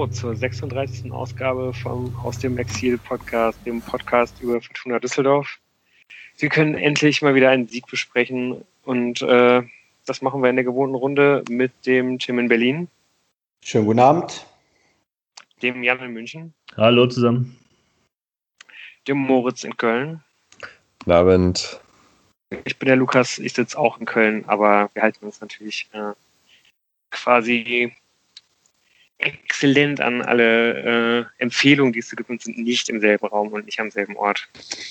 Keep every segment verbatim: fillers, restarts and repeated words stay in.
zur sechsunddreißigsten Ausgabe vom Aus dem Exil Podcast, dem Podcast über Fortuna Düsseldorf. Wir können endlich mal wieder einen Sieg besprechen und äh, das machen wir in der gewohnten Runde mit dem Tim in Berlin. Schönen guten Abend. Dem Jan in München. Hallo zusammen. Dem Moritz in Köln. Guten Abend. Ich bin der Lukas, ich sitze auch in Köln, aber wir halten uns natürlich äh, quasi exzellent an alle äh, Empfehlungen, die es gibt, und sind nicht im selben Raum und nicht am selben Ort.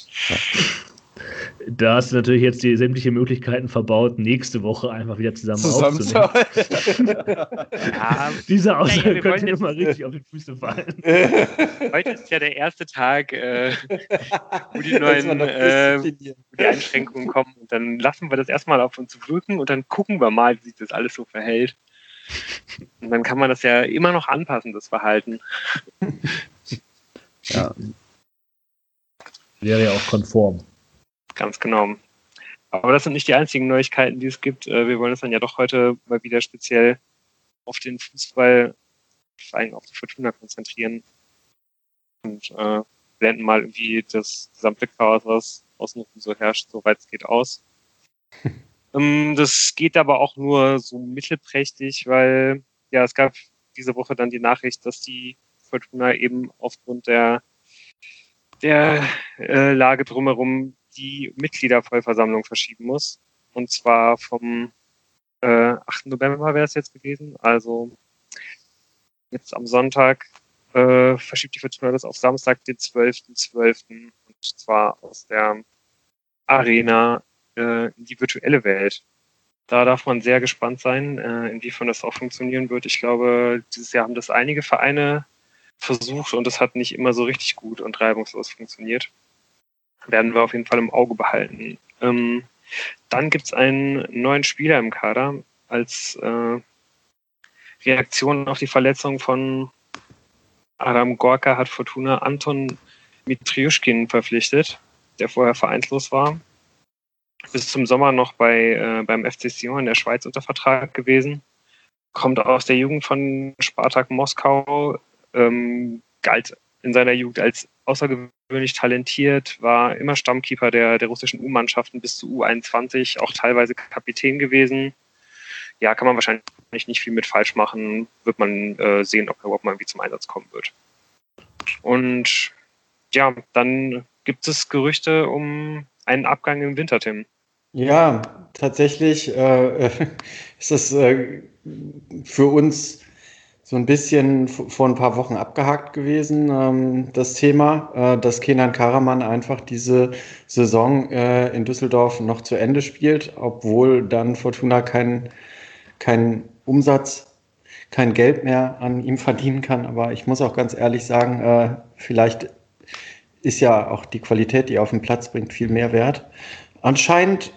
Da hast du natürlich jetzt die sämtliche Möglichkeiten verbaut, nächste Woche einfach wieder zusammen, zusammen aufzunehmen. Ja, Diese Aussage ja, könnte immer richtig auf die Füße fallen. Heute ist ja der erste Tag, äh, wo die neuen äh, wo die Einschränkungen kommen. Und dann lassen wir das erstmal auf uns wirken und dann gucken wir mal, wie sich das alles so verhält. Und dann kann man das ja immer noch anpassen, das Verhalten. Ja. Wäre ja auch konform. Ganz genau. Aber das sind nicht die einzigen Neuigkeiten, die es gibt. Wir wollen uns dann ja doch heute mal wieder speziell auf den Fußball, vor allem auf die Fortuna konzentrieren und äh, blenden mal irgendwie das gesamte Chaos, was außenrum so herrscht, soweit es geht, aus. ähm, das geht aber auch nur so mittelprächtig, weil ja, es gab diese Woche dann die Nachricht, dass die Fortuna eben aufgrund der der äh, Lage drumherum die Mitgliedervollversammlung verschieben muss. Und zwar vom äh, achten November wäre es jetzt gewesen. Also jetzt am Sonntag äh, verschiebt die Fortuna das auf Samstag, den zwölften zwölften Und zwar aus der Arena äh, in die virtuelle Welt. Da darf man sehr gespannt sein, äh, inwiefern das auch funktionieren wird. Ich glaube, dieses Jahr haben das einige Vereine versucht und es hat nicht immer so richtig gut und reibungslos funktioniert. Werden wir auf jeden Fall im Auge behalten. Ähm, dann gibt es einen neuen Spieler im Kader als äh, Reaktion auf die Verletzung von Adam Gorka hat Fortuna Anton Mitriushkin verpflichtet, der vorher vereinslos war. Bis zum Sommer noch bei äh, beim F C Sion in der Schweiz unter Vertrag gewesen. Kommt aus der Jugend von Spartak Moskau, ähm, galt in seiner Jugend als außergewöhnlich talentiert, war immer Stammkeeper der, der russischen U-Mannschaften bis zu U einundzwanzig, auch teilweise Kapitän gewesen. Ja, kann man wahrscheinlich nicht viel mit falsch machen, wird man äh, sehen, ob er überhaupt mal irgendwie zum Einsatz kommen wird. Und ja, dann gibt es Gerüchte um einen Abgang im Winter, Tim. Ja, tatsächlich äh, ist das äh, für uns so ein bisschen vor ein paar Wochen abgehakt gewesen, ähm, das Thema, äh, dass Kenan Karaman einfach diese Saison äh, in Düsseldorf noch zu Ende spielt, obwohl dann Fortuna keinen kein Umsatz, kein Geld mehr an ihm verdienen kann. Aber ich muss auch ganz ehrlich sagen, äh, vielleicht ist ja auch die Qualität, die er auf den Platz bringt, viel mehr wert. Anscheinend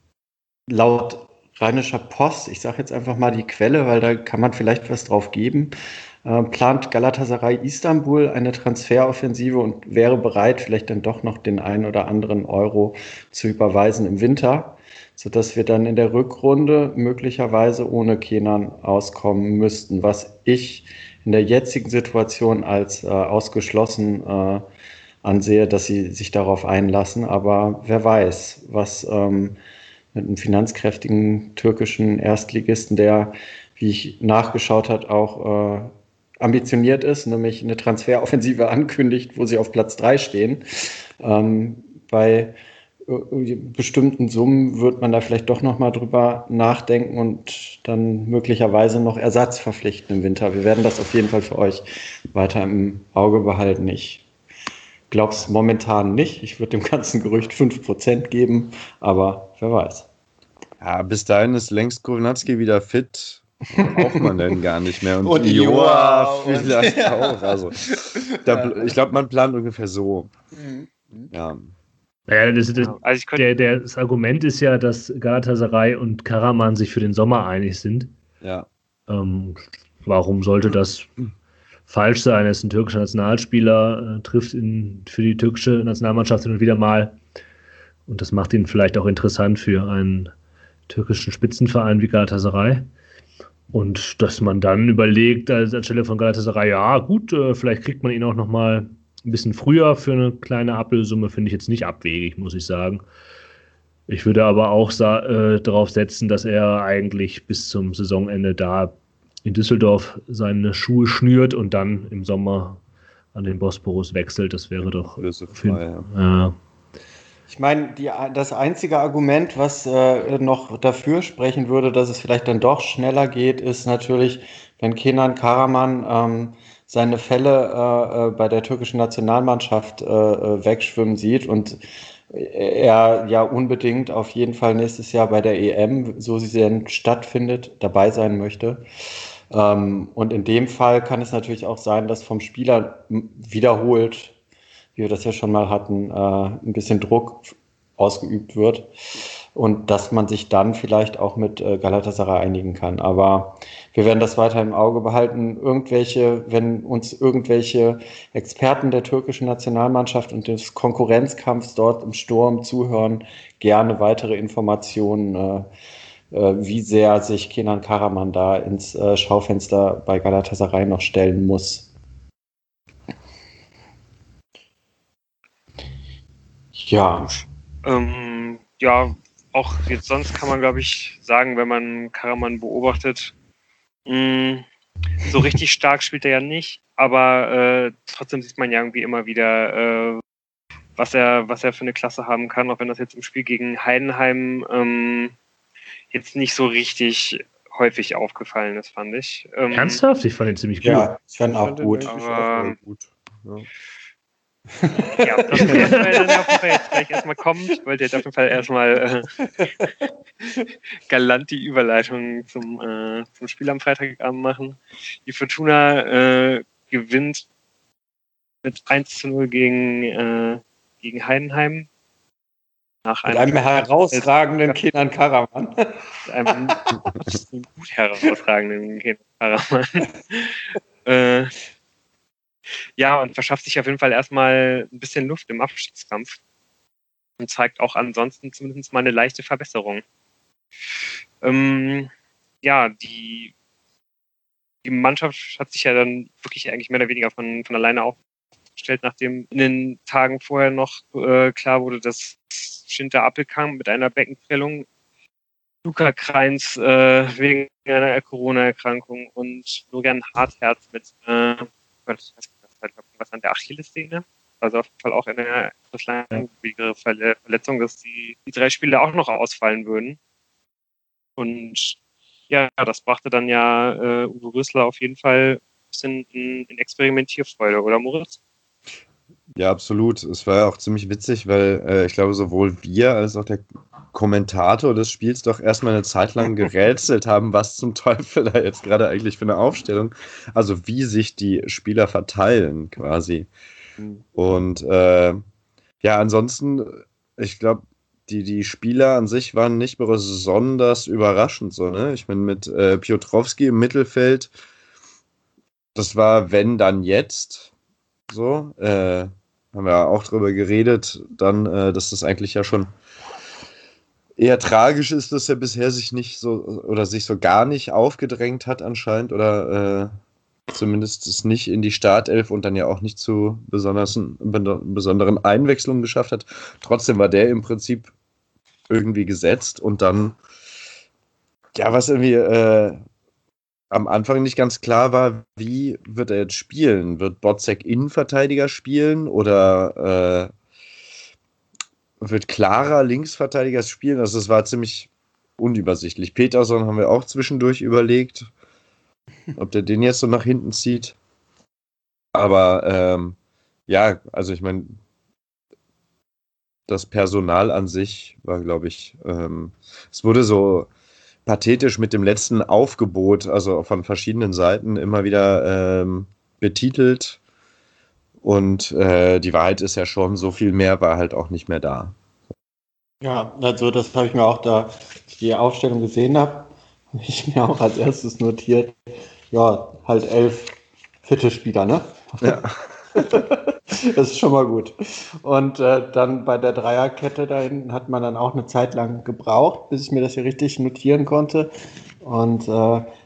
laut Rheinischer Post, ich sage jetzt einfach mal die Quelle, weil da kann man vielleicht was drauf geben, äh, plant Galatasaray Istanbul eine Transferoffensive und wäre bereit, vielleicht dann doch noch den einen oder anderen Euro zu überweisen im Winter, sodass wir dann in der Rückrunde möglicherweise ohne Kenan auskommen müssten, was ich in der jetzigen Situation als äh, ausgeschlossen äh, ansehe, dass sie sich darauf einlassen. Aber wer weiß, was ähm, mit einem finanzkräftigen türkischen Erstligisten, der, wie ich nachgeschaut habe, auch äh, ambitioniert ist, nämlich eine Transferoffensive ankündigt, wo sie auf Platz drei stehen. Ähm, bei äh, bestimmten Summen wird man da vielleicht doch nochmal drüber nachdenken und dann möglicherweise noch Ersatz verpflichten im Winter. Wir werden das auf jeden Fall für euch weiter im Auge behalten. Ich glaube es momentan nicht. Ich würde dem ganzen Gerücht fünf Prozent geben, aber wer weiß. Ja, bis dahin ist längst Kownatski wieder fit. Braucht man denn gar nicht mehr. Und, Und Joa Joa vielleicht und- auch. Also, da, ich glaube, man plant ungefähr so. Ja. Naja, das, das, Also ich könnte, der, der, das Argument ist ja, dass Galatasaray und Karaman sich für den Sommer einig sind. Ja. Ähm, warum sollte das falsch sein? Er ist ein türkischer Nationalspieler, äh, trifft in, für die türkische Nationalmannschaft hin und wieder mal. Und das macht ihn vielleicht auch interessant für einen türkischen Spitzenverein wie Galatasaray. Und dass man dann überlegt, als anstelle von Galatasaray, ja gut, äh, vielleicht kriegt man ihn auch nochmal ein bisschen früher für eine kleine Ablösesumme, finde ich jetzt nicht abwegig, muss ich sagen. Ich würde aber auch sa- äh, darauf setzen, dass er eigentlich bis zum Saisonende da in Düsseldorf seine Schuhe schnürt und dann im Sommer an den Bosporus wechselt. Das wäre doch... Frei, ja. äh, Ich meine, die, das einzige Argument, was äh, noch dafür sprechen würde, dass es vielleicht dann doch schneller geht, ist natürlich, wenn Kenan Karaman ähm, seine Fälle äh, bei der türkischen Nationalmannschaft äh, wegschwimmen sieht und er ja unbedingt auf jeden Fall nächstes Jahr bei der E M, so sie denn stattfindet, dabei sein möchte. Ähm, und in dem Fall kann es natürlich auch sein, dass vom Spieler wiederholt, wie wir das ja schon mal hatten, äh, ein bisschen Druck ausgeübt wird und dass man sich dann vielleicht auch mit äh, Galatasaray einigen kann. Aber wir werden das weiter im Auge behalten. Irgendwelche, wenn uns irgendwelche Experten der türkischen Nationalmannschaft und des Konkurrenzkampfs dort im Sturm zuhören, gerne weitere Informationen, äh, äh, wie sehr sich Kenan Karaman da ins äh, Schaufenster bei Galatasaray noch stellen muss. Ja. Ähm, ja, auch jetzt sonst kann man, glaube ich, sagen, wenn man Karaman beobachtet, mh, so richtig stark spielt er ja nicht, aber äh, trotzdem sieht man ja irgendwie immer wieder, äh, was er, was er für eine Klasse haben kann, auch wenn das jetzt im Spiel gegen Heidenheim ähm, jetzt nicht so richtig häufig aufgefallen ist, fand ich. Ähm, Ernsthaft? Ich fand ihn ziemlich gut. Ja, ich fand auch gut. Aber, gut. Ja. Ja, das ist das, weil dann auf jeden Fall jetzt gleich erstmal kommt. Ich wollte jetzt auf jeden Fall erstmal äh, galant die Überleitung zum, äh, zum Spiel am Freitagabend machen. Die Fortuna äh, gewinnt mit eins zu null gegen, äh, gegen Heidenheim. Nach Mit einem, einem herausragenden äh, Kenan Karaman. Mit einem gut herausragenden Kenan Karaman. äh, Ja, und verschafft sich auf jeden Fall erstmal ein bisschen Luft im Abstiegskampf und zeigt auch ansonsten zumindest mal eine leichte Verbesserung. Ähm, ja, die, die Mannschaft hat sich ja dann wirklich eigentlich mehr oder weniger von, von alleine aufgestellt, nachdem in den Tagen vorher noch äh, klar wurde, dass Schinter Appelkamp mit einer Beckenprellung, Luca Kreins äh, wegen einer Corona-Erkrankung und Florian Hartherz mit äh, was an der Achillessehne, also auf jeden Fall auch eine etwas langwierige Verletzung, dass die, die drei Spiele auch noch ausfallen würden. Und ja, das brachte dann ja äh, Uwe Rösler auf jeden Fall ein bisschen in, in Experimentierfreude, oder Moritz? Ja, absolut. Es war ja auch ziemlich witzig, weil äh, ich glaube, sowohl wir als auch der Kommentator des Spiels doch erstmal eine Zeit lang gerätselt haben, was zum Teufel da jetzt gerade eigentlich für eine Aufstellung, also wie sich die Spieler verteilen quasi. Mhm. Und äh, ja, ansonsten, ich glaube, die, die Spieler an sich waren nicht besonders überraschend. So, ne? Ich meine, mit äh, Piotrowski im Mittelfeld, das war wenn, dann jetzt. So, äh, haben wir auch drüber geredet, dann, äh, dass das eigentlich ja schon eher tragisch ist, dass er bisher sich nicht so oder sich so gar nicht aufgedrängt hat anscheinend oder äh, zumindest es nicht in die Startelf und dann ja auch nicht zu besonders, besonderen Einwechslungen geschafft hat. Trotzdem war der im Prinzip irgendwie gesetzt und dann, ja, was irgendwie äh, am Anfang nicht ganz klar war, wie wird er jetzt spielen? Wird Botzek Innenverteidiger spielen oder äh, wird klarer Linksverteidiger spielen? Also es war ziemlich unübersichtlich. Peterson haben wir auch zwischendurch überlegt, ob der den jetzt so nach hinten zieht. Aber ähm, ja, also ich meine, das Personal an sich war, glaube ich, ähm, es wurde so pathetisch mit dem letzten Aufgebot, also von verschiedenen Seiten immer wieder ähm, betitelt. Und äh, die Wahrheit ist ja schon, so viel mehr war halt auch nicht mehr da. Ja, also das habe ich mir auch, da ich die Aufstellung gesehen habe, habe ich mir auch als erstes notiert, ja, halt elf fitte Spieler, ne? Ja. Das ist schon mal gut. Und äh, dann bei der Dreierkette da hinten hat man dann auch eine Zeit lang gebraucht, bis ich mir das hier richtig notieren konnte. Und äh,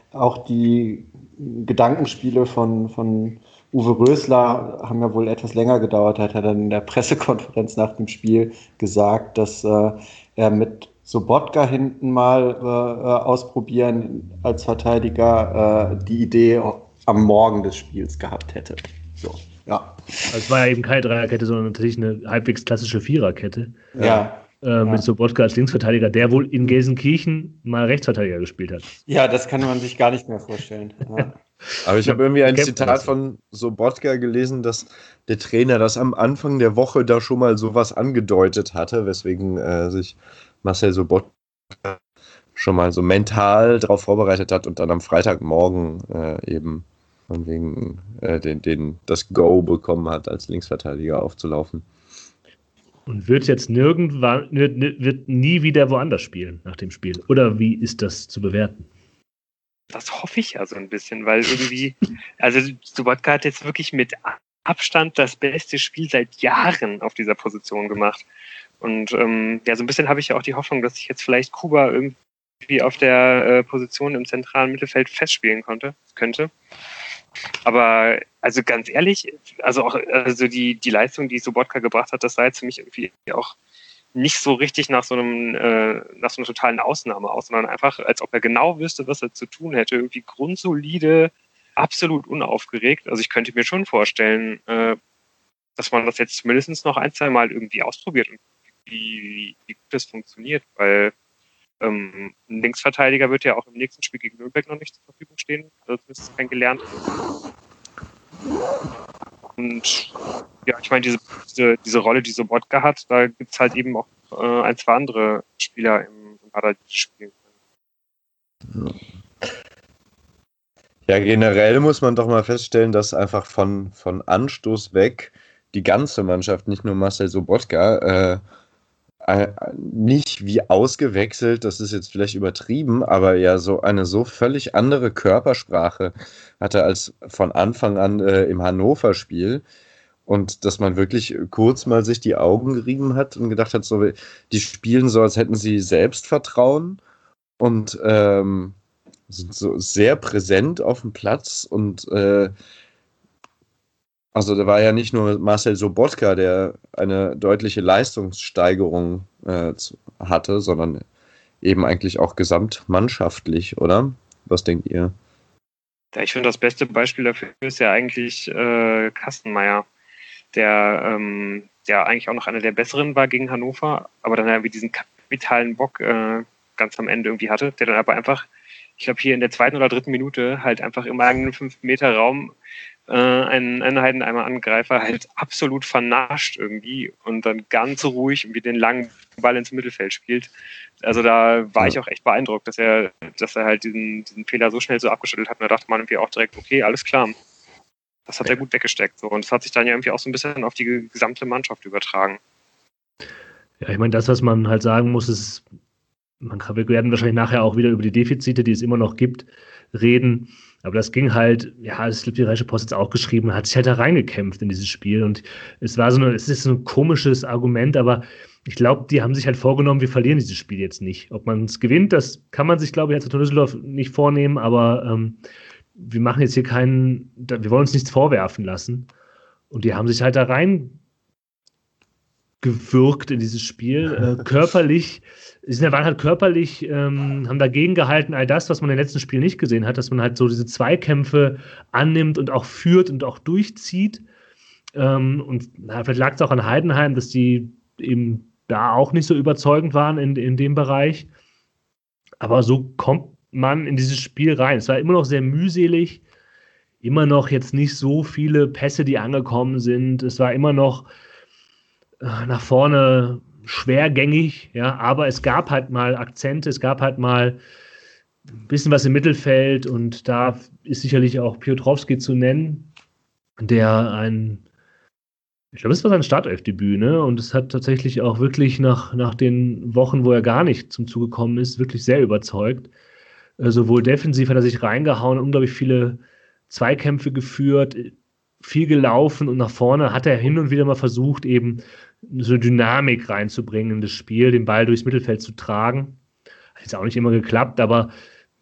auch die Gedankenspiele von, von Uwe Rösler haben ja wohl etwas länger gedauert. Hat er dann in der Pressekonferenz nach dem Spiel gesagt, dass äh, er mit Sobotka hinten mal äh, ausprobieren als Verteidiger äh, die Idee am Morgen des Spiels gehabt hätte. So, ja. Also es war ja eben keine Dreierkette, sondern natürlich eine halbwegs klassische Viererkette. Ja. Äh, mit ja. Sobotka als Linksverteidiger, der wohl in Gelsenkirchen mal Rechtsverteidiger gespielt hat. Ja, das kann man sich gar nicht mehr vorstellen. Ja. Aber ich habe irgendwie ein Kennt Zitat man das? von Sobotka gelesen, dass der Trainer das am Anfang der Woche da schon mal sowas angedeutet hatte, weswegen äh, sich Marcel Sobotka schon mal so mental darauf vorbereitet hat und dann am Freitagmorgen äh, eben von wegen äh, den, den, das Go bekommen hat, als Linksverteidiger aufzulaufen. Und wird jetzt nirgendwann, wird, wird nie wieder woanders spielen nach dem Spiel. Oder wie ist das zu bewerten? Das hoffe ich ja so ein bisschen, weil irgendwie, also Sobotka hat jetzt wirklich mit Abstand das beste Spiel seit Jahren auf dieser Position gemacht. Und ähm, ja, so ein bisschen habe ich ja auch die Hoffnung, dass ich jetzt vielleicht Kuba irgendwie auf der äh, Position im zentralen Mittelfeld festspielen konnte, könnte. Aber also ganz ehrlich, also auch also die, die Leistung, die Sobotka gebracht hat, das sah jetzt für mich irgendwie auch nicht so richtig nach so einem äh, nach so einer totalen Ausnahme aus, sondern einfach, als ob er genau wüsste, was er zu tun hätte. Irgendwie grundsolide, absolut unaufgeregt. Also ich könnte mir schon vorstellen, äh, dass man das jetzt mindestens noch ein, zwei Mal irgendwie ausprobiert und wie, wie, wie gut das funktioniert, weil ähm, ein Linksverteidiger wird ja auch im nächsten Spiel gegen Nürnberg noch nicht zur Verfügung stehen, also zumindest kein gelernt. Und ja, ich meine, diese, diese, diese Rolle, die Sobotka hat, da gibt es halt eben auch äh, ein, zwei andere Spieler im, im Kader, die spielen können. Ja, generell muss man doch mal feststellen, dass einfach von, von Anstoß weg die ganze Mannschaft, nicht nur Marcel Sobotka, äh, nicht wie ausgewechselt, das ist jetzt vielleicht übertrieben, aber ja so eine so völlig andere Körpersprache hatte als von Anfang an äh, im Hannover-Spiel und dass man wirklich kurz mal sich die Augen gerieben hat und gedacht hat, so, die spielen so, als hätten sie Selbstvertrauen und ähm, sind so sehr präsent auf dem Platz und äh, also da war ja nicht nur Marcel Sobotka, der eine deutliche Leistungssteigerung äh, hatte, sondern eben eigentlich auch gesamtmannschaftlich, oder? Was denkt ihr? Ja, ich finde, das beste Beispiel dafür ist ja eigentlich äh, Kastenmeier, der, ähm, der eigentlich auch noch einer der besseren war gegen Hannover, aber dann ja wie diesen kapitalen Bock äh, ganz am Ende irgendwie hatte, der dann aber einfach, ich glaube hier in der zweiten oder dritten Minute halt einfach im eigenen fünf Meter Raum einen, einen Heidenheimer-Angreifer halt absolut vernascht irgendwie und dann ganz ruhig irgendwie den langen Ball ins Mittelfeld spielt. Also da war ja. ich auch echt beeindruckt, dass er, dass er halt diesen, diesen Fehler so schnell so abgeschüttelt hat und da dachte man irgendwie auch direkt, okay, alles klar. Das hat er gut weggesteckt. So. Und das hat sich dann ja irgendwie auch so ein bisschen auf die gesamte Mannschaft übertragen. Ja, ich meine, das, was man halt sagen muss, ist, man kann, wir werden wahrscheinlich nachher auch wieder über die Defizite, die es immer noch gibt, reden. Aber das ging halt, ja, das hat die Rheinische Post jetzt auch geschrieben, hat sich halt da reingekämpft in dieses Spiel. Und es war so eine, es ist so ein komisches Argument, aber ich glaube, die haben sich halt vorgenommen, wir verlieren dieses Spiel jetzt nicht. Ob man es gewinnt, das kann man sich, glaube ich, als Fortuna Düsseldorf nicht vornehmen, aber ähm, wir machen jetzt hier keinen, wir wollen uns nichts vorwerfen lassen. Und die haben sich halt da rein gewirkt in dieses Spiel, äh, körperlich, sie waren halt körperlich, ähm, haben dagegen gehalten, all das, was man im letzten Spiel nicht gesehen hat, dass man halt so diese Zweikämpfe annimmt und auch führt und auch durchzieht. Ähm, und na, vielleicht lag es auch an Heidenheim, dass die eben da auch nicht so überzeugend waren in, in dem Bereich. Aber so kommt man in dieses Spiel rein. Es war immer noch sehr mühselig, immer noch jetzt nicht so viele Pässe, die angekommen sind. Es war immer noch nach vorne schwergängig, ja, aber es gab halt mal Akzente, es gab halt mal ein bisschen was im Mittelfeld und da ist sicherlich auch Piotrowski zu nennen, der ein, ich glaube, es war sein Startelfdebüt, ne, und es hat tatsächlich auch wirklich nach, nach den Wochen, wo er gar nicht zum Zuge gekommen ist, wirklich sehr überzeugt. Äh, sowohl defensiv hat er sich reingehauen, unglaublich viele Zweikämpfe geführt, viel gelaufen und nach vorne hat er hin und wieder mal versucht, eben so eine Dynamik reinzubringen in das Spiel, den Ball durchs Mittelfeld zu tragen. Hat jetzt auch nicht immer geklappt, aber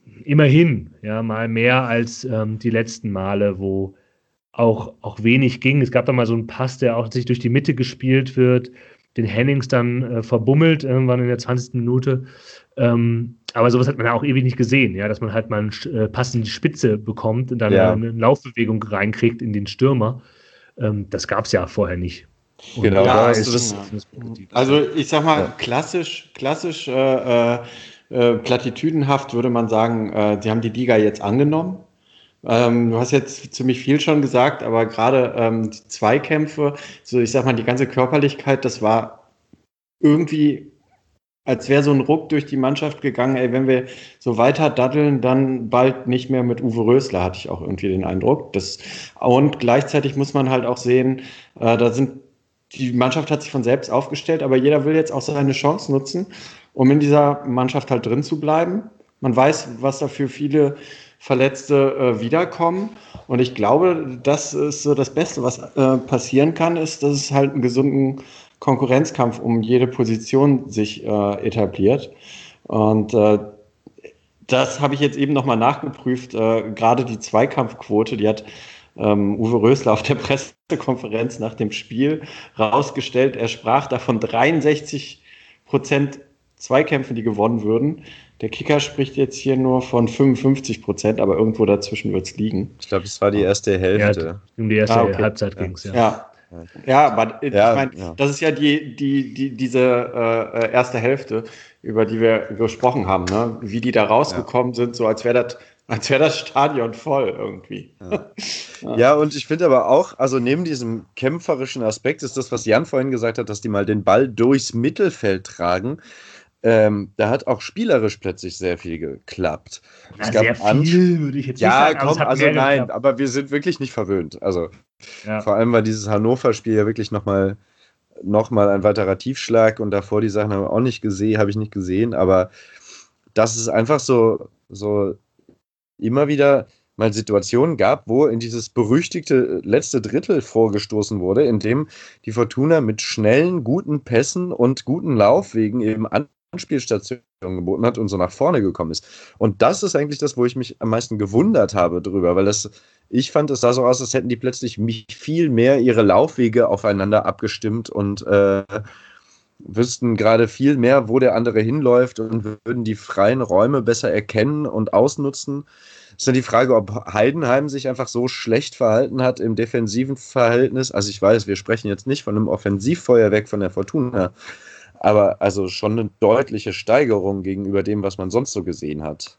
immerhin, ja, mal mehr als ähm, die letzten Male, wo auch, auch wenig ging. Es gab da mal so einen Pass, der auch sich durch die Mitte gespielt wird, den Hennings dann äh, verbummelt, irgendwann in der zwanzigsten Minute. Ähm, aber sowas hat man ja auch ewig nicht gesehen, ja, dass man halt mal einen äh, Pass in die Spitze bekommt und dann Ja. eine Laufbewegung reinkriegt in den Stürmer. Ähm, das gab es ja vorher nicht. Und Genau, da da ist hast du das, das- das positiv. Also ich sag mal, Ja. klassisch, klassisch äh, äh, äh, plattitüdenhaft würde man sagen, äh, sie haben die Liga jetzt angenommen. Ähm, du hast jetzt ziemlich viel schon gesagt, aber gerade ähm, die Zweikämpfe, so ich sag mal, die ganze Körperlichkeit, das war irgendwie, als wäre so ein Ruck durch die Mannschaft gegangen, ey, wenn wir so weiter daddeln, dann bald nicht mehr mit Uwe Rösler, hatte ich auch irgendwie den Eindruck. Das, und gleichzeitig muss man halt auch sehen, äh, da sind, die Mannschaft hat sich von selbst aufgestellt, aber jeder will jetzt auch seine Chance nutzen, um in dieser Mannschaft halt drin zu bleiben. Man weiß, was da für viele Verletzte äh, wiederkommen. Und ich glaube, das ist so das Beste, was äh, passieren kann, ist, dass es halt einen gesunden Konkurrenzkampf um jede Position sich äh, etabliert. Und äh, das habe ich jetzt eben nochmal nachgeprüft. Äh, gerade die Zweikampfquote, die hat ähm, Uwe Rösler auf der Pressekonferenz nach dem Spiel rausgestellt. Er sprach davon dreiundsechzig Prozent Zweikämpfen, die gewonnen würden. Der Kicker spricht jetzt hier nur von fünfundfünfzig Prozent, aber irgendwo dazwischen wird es liegen. Ich glaube, es war die erste Hälfte. Ja, um die erste Ah, okay. Halbzeit Ja. ging es, ja. Ja. Ja, aber ich Ja, meine, ja. das ist ja die, die, die, diese äh, erste Hälfte, über die wir gesprochen haben, ne? Wie die da rausgekommen sind, so als wäre das, als wäre das Stadion voll irgendwie. Ja, und ich finde aber auch, also neben diesem kämpferischen Aspekt ist das, was Jan vorhin gesagt hat, dass die mal den Ball durchs Mittelfeld tragen. Ähm, da hat auch spielerisch plötzlich sehr viel geklappt. Na, sehr viel, würde ich jetzt nicht Ja, sagen, aber es komm, hat also mehr nein, geklappt. aber wir sind wirklich nicht verwöhnt. Also Ja. vor allem war dieses Hannover-Spiel ja wirklich nochmal noch mal ein weiterer Tiefschlag und davor die Sachen haben wir auch nicht gesehen, habe ich nicht gesehen, aber dass es einfach so, so immer wieder mal Situationen gab, wo in dieses berüchtigte letzte Drittel vorgestoßen wurde, in dem die Fortuna mit schnellen, guten Pässen und guten Laufwegen eben Anspielstationen geboten hat und so nach vorne gekommen ist. Und das ist eigentlich das, wo ich mich am meisten gewundert habe drüber, weil das, ich fand, es sah so aus, als hätten die plötzlich viel mehr ihre Laufwege aufeinander abgestimmt und äh, wüssten gerade viel mehr, wo der andere hinläuft und würden die freien Räume besser erkennen und ausnutzen. Es ist ja die Frage, ob Heidenheim sich einfach so schlecht verhalten hat im defensiven Verhältnis. Also ich weiß, wir sprechen jetzt nicht von einem Offensivfeuerwerk von der Fortuna, aber also schon eine deutliche Steigerung gegenüber dem, was man sonst so gesehen hat.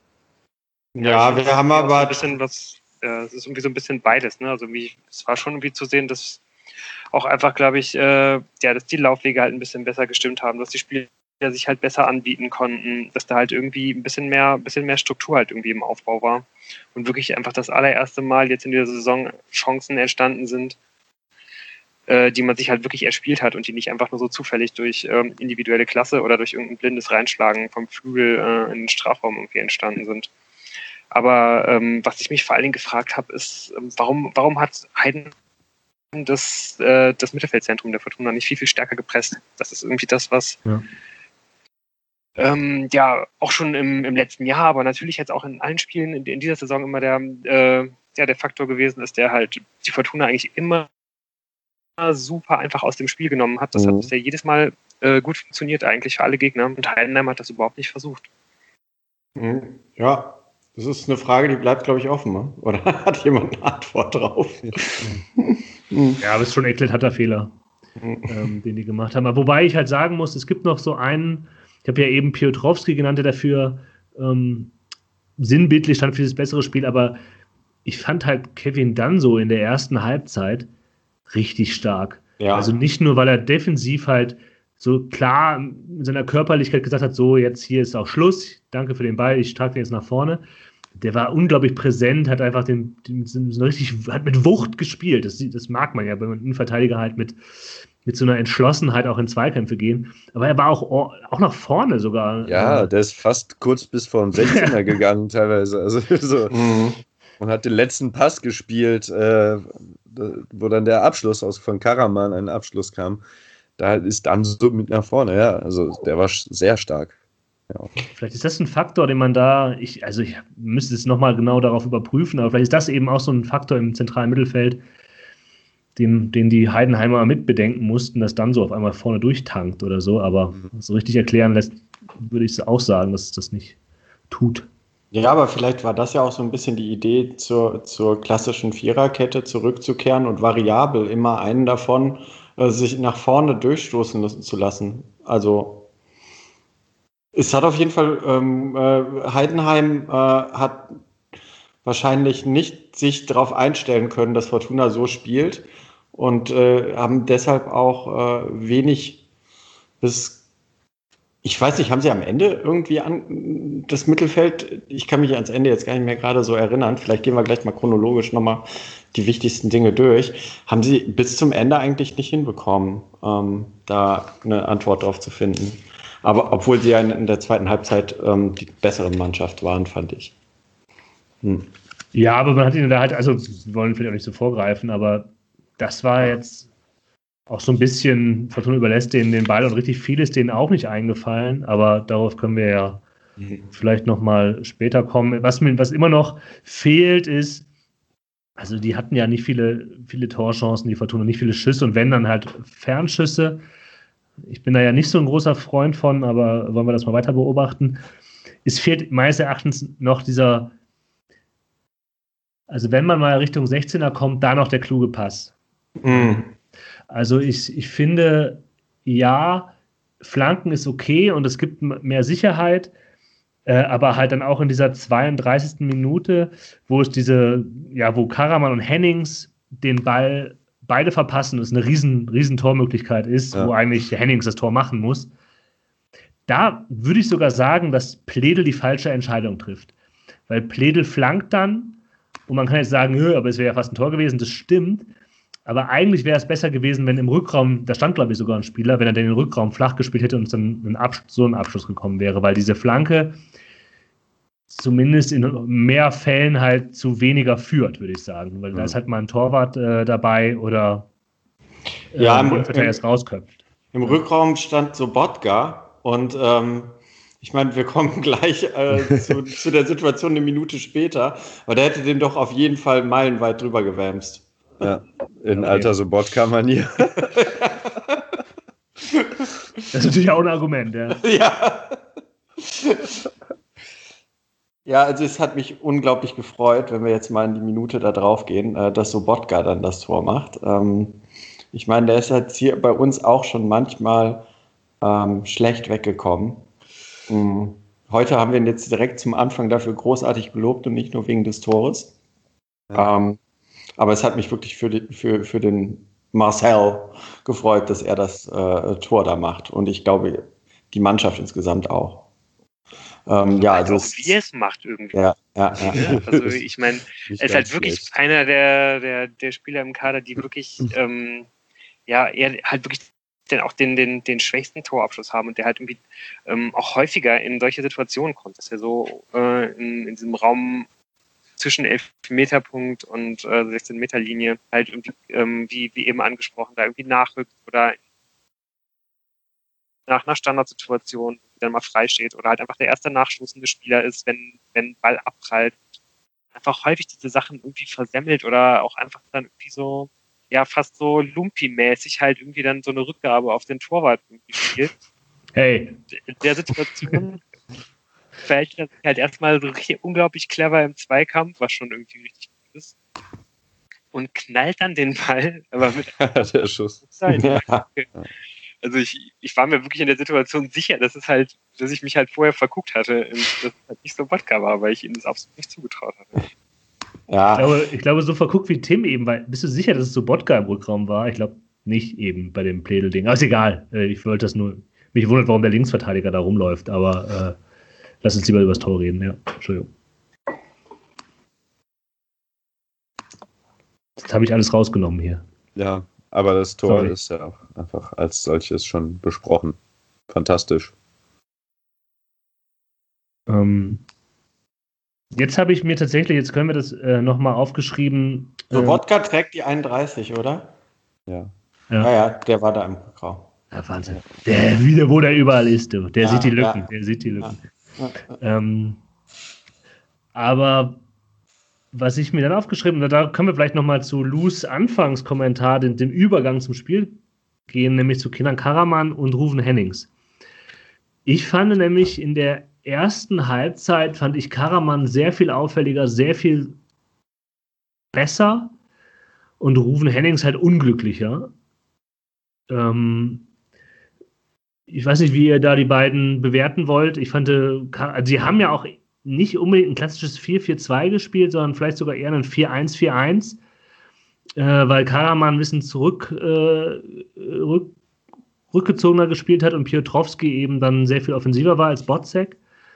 Ja, wir haben auch so aber ein bisschen was, ja, es ist irgendwie so ein bisschen beides, ne? Also wie, es war schon irgendwie zu sehen, dass auch einfach, glaube ich, äh, ja, dass die Laufwege halt ein bisschen besser gestimmt haben, dass die Spieler sich halt besser anbieten konnten, dass da halt irgendwie ein bisschen mehr, ein bisschen mehr Struktur halt irgendwie im Aufbau war und wirklich einfach das allererste Mal jetzt in dieser Saison Chancen entstanden sind, äh, die man sich halt wirklich erspielt hat und die nicht einfach nur so zufällig durch ähm, individuelle Klasse oder durch irgendein blindes Reinschlagen vom Flügel äh, in den Strafraum irgendwie entstanden sind. Aber ähm, was ich mich vor allen Dingen gefragt habe, ist, ähm, warum, warum hat Heiden das, äh, das Mittelfeldzentrum der Fortuna nicht viel, viel stärker gepresst? Das ist irgendwie das, was Ja. ähm, ja auch schon im, im letzten Jahr, aber natürlich jetzt auch in allen Spielen in, in dieser Saison immer der, äh, ja, der Faktor gewesen ist, der halt die Fortuna eigentlich immer super einfach aus dem Spiel genommen hat. Das Mhm. hat bisher jedes Mal äh, gut funktioniert eigentlich für alle Gegner und Heidenheim hat das überhaupt nicht versucht. Mhm. Ja, das ist eine Frage, die bleibt, glaube ich, offen. Ne? Oder hat jemand eine Antwort drauf? Mhm. Ja, aber es ist schon ein eklatanter Fehler, ähm, den die gemacht haben. Aber wobei ich halt sagen muss, es gibt noch so einen, ich habe ja eben Piotrowski genannt, der dafür ähm, sinnbildlich stand für dieses bessere Spiel, aber ich fand halt Kevin Danso in der ersten Halbzeit richtig stark. Ja. Also nicht nur, weil er defensiv halt so klar in seiner Körperlichkeit gesagt hat, so jetzt hier ist auch Schluss, danke für den Ball, ich trage den jetzt nach vorne. Der war unglaublich präsent, hat einfach den, den so richtig, hat mit Wucht gespielt. Das, das mag man ja, wenn man einen Innenverteidiger halt mit, mit so einer Entschlossenheit auch in Zweikämpfe gehen. Aber er war auch, auch nach vorne sogar. Ja, der ist fast kurz bis vor den sechzehner gegangen teilweise. Also so. Mhm. Und hat den letzten Pass gespielt, äh, wo dann der Abschluss aus von Karaman, ein Abschluss kam. Da ist dann so mit nach vorne, ja. Also der war sehr stark. Ja. Vielleicht ist das ein Faktor, den man da, ich, also ich müsste es nochmal genau darauf überprüfen, aber vielleicht ist das eben auch so ein Faktor im zentralen Mittelfeld, den, den die Heidenheimer mitbedenken mussten, dass dann so auf einmal vorne durchtankt oder so, aber Mhm. so richtig erklären lässt, würde ich auch sagen, dass es das nicht tut. Ja, aber vielleicht war das ja auch so ein bisschen die Idee, zur, zur klassischen Viererkette zurückzukehren und variabel immer einen davon äh, sich nach vorne durchstoßen lassen, zu lassen. Also es hat auf jeden Fall, ähm, äh, Heidenheim äh, hat wahrscheinlich nicht sich darauf einstellen können, dass Fortuna so spielt und äh, haben deshalb auch äh, wenig bis, ich weiß nicht, haben sie am Ende irgendwie an das Mittelfeld, ich kann mich ans Ende jetzt gar nicht mehr gerade so erinnern, vielleicht gehen wir gleich mal chronologisch nochmal die wichtigsten Dinge durch, haben sie bis zum Ende eigentlich nicht hinbekommen, ähm, da eine Antwort drauf zu finden. Aber obwohl sie ja in, in der zweiten Halbzeit ähm, die bessere Mannschaft waren, fand ich. Hm. Ja, aber man hat ihn da halt, also wir wollen vielleicht auch nicht so vorgreifen, aber das war jetzt auch so ein bisschen, Fortuna überlässt denen den Ball und richtig viel ist denen auch nicht eingefallen, aber darauf können wir ja vielleicht nochmal später kommen. Was, mir, was immer noch fehlt ist, also die hatten ja nicht viele, viele Torchancen, die Fortuna, nicht viele Schüsse und wenn dann halt Fernschüsse. Ich bin da ja nicht so ein großer Freund von, aber wollen wir das mal weiter beobachten. Es fehlt meines Erachtens noch dieser, also wenn man mal Richtung sechzehner kommt, da noch der kluge Pass. Mhm. Also ich, ich finde, ja, Flanken ist okay und es gibt mehr Sicherheit, äh, aber halt dann auch in dieser zweiunddreißigsten Minute, wo es diese, ja, wo Karaman und Hennings den Ball beide verpassen, es eine riesen, riesen Tormöglichkeit ist, Ja. wo eigentlich Hennings das Tor machen muss. Da würde ich sogar sagen, dass Pledel die falsche Entscheidung trifft. Weil Pledel flankt dann und man kann jetzt sagen, nö, aber es wäre ja fast ein Tor gewesen, das stimmt. Aber eigentlich wäre es besser gewesen, wenn im Rückraum, da stand glaube ich sogar ein Spieler, wenn er den Rückraum flach gespielt hätte und es dann ein Absch- so ein Abschluss gekommen wäre, weil diese Flanke zumindest in mehr Fällen halt zu weniger führt, würde ich sagen. Weil mhm. da ist halt mal ein Torwart äh, dabei oder äh, ja, im, der erst rausköpft. Im ja. Rückraum stand Sobotka und ähm, ich meine, wir kommen gleich äh, zu, zu der Situation eine Minute später, aber der hätte den doch auf jeden Fall meilenweit drüber gewämst. Ja, in okay. alter Sobotka-Manier. Das ist natürlich auch ein Argument, ja. Ja. Ja, also es hat mich unglaublich gefreut, wenn wir jetzt mal in die Minute da drauf gehen, äh, dass Sobotka dann das Tor macht. Ähm, ich meine, der ist jetzt hier bei uns auch schon manchmal ähm, schlecht weggekommen. Mhm. Heute haben wir ihn jetzt direkt zum Anfang dafür großartig gelobt und nicht nur wegen des Tores. Ja. Ähm, aber es hat mich wirklich für, die, für, für den Marcel gefreut, dass er das äh, Tor da macht. Und ich glaube, die Mannschaft insgesamt auch. Ähm, ja, also auch wie er es macht irgendwie. Ja, ja, ja. Also ich meine, er ist halt wirklich schlecht. einer der, der, der Spieler im Kader, die wirklich, ähm, ja, er halt wirklich dann auch den, den, den schwächsten Torabschluss haben und der halt irgendwie ähm, auch häufiger in solche Situationen kommt, dass er so äh, in, in diesem Raum zwischen elf-Meter-Punkt und äh, sechzehn-Meter-Linie halt irgendwie, ähm, wie, wie eben angesprochen, da irgendwie nachrückt oder nach einer Standardsituation dann mal frei steht oder halt einfach der erste nachstoßende Spieler ist, wenn, wenn Ball abprallt. Einfach häufig diese Sachen irgendwie versemmelt oder auch einfach dann irgendwie so, ja, fast so Lumpi-mäßig halt irgendwie dann so eine Rückgabe auf den Torwart irgendwie spielt. Hey. In der Situation verhält er sich halt erstmal so richtig unglaublich clever im Zweikampf, was schon irgendwie richtig gut ist. Und knallt dann den Ball, aber mit der Schuss. Ja. Also ich, ich war mir wirklich in der Situation sicher, dass es halt, dass ich mich halt vorher verguckt hatte und dass es halt nicht so Wodka war, weil ich ihm das absolut nicht zugetraut hatte. Ja. Ich glaube, ich glaube, so verguckt wie Tim eben, weil bist du sicher, dass es so Wodka im Rückraum war? Ich glaube nicht eben bei dem Pledel-Ding. Aber ist egal. Ich wollte das nur, mich wundert, warum der Linksverteidiger da rumläuft, aber äh, lass uns lieber über das Tor reden, ja. Entschuldigung. Jetzt habe ich alles rausgenommen hier. Ja. Aber das Tor Sorry. ist ja auch einfach als solches schon besprochen. Fantastisch. Ähm, jetzt habe ich mir tatsächlich, jetzt können wir das äh, nochmal aufgeschrieben. So, Wodka trägt die einunddreißig, oder? Ja. Ja, ja, der war da im Rückraum. Ja, Wahnsinn. Der, wieder, wo der überall ist, du. Der Ja, sieht die Lücken, ja. der sieht die Lücken. Ja, ja. Ähm, aber was ich mir dann aufgeschrieben habe, da können wir vielleicht nochmal zu Lus Anfangskommentar, dem, dem Übergang zum Spiel gehen, nämlich zu Kenan Karaman und Ruven Hennings. Ich fand nämlich in der ersten Halbzeit, fand ich Karaman sehr viel auffälliger, sehr viel besser und Ruven Hennings halt unglücklicher. Ähm, ich weiß nicht, wie ihr da die beiden bewerten wollt. Ich fand, also sie haben ja auch nicht unbedingt ein klassisches vier vier zwei gespielt, sondern vielleicht sogar eher ein vier eins vier eins, äh, weil Karaman ein bisschen zurück, äh, rück, rückgezogener gespielt hat und Piotrowski eben dann sehr viel offensiver war als Botzek.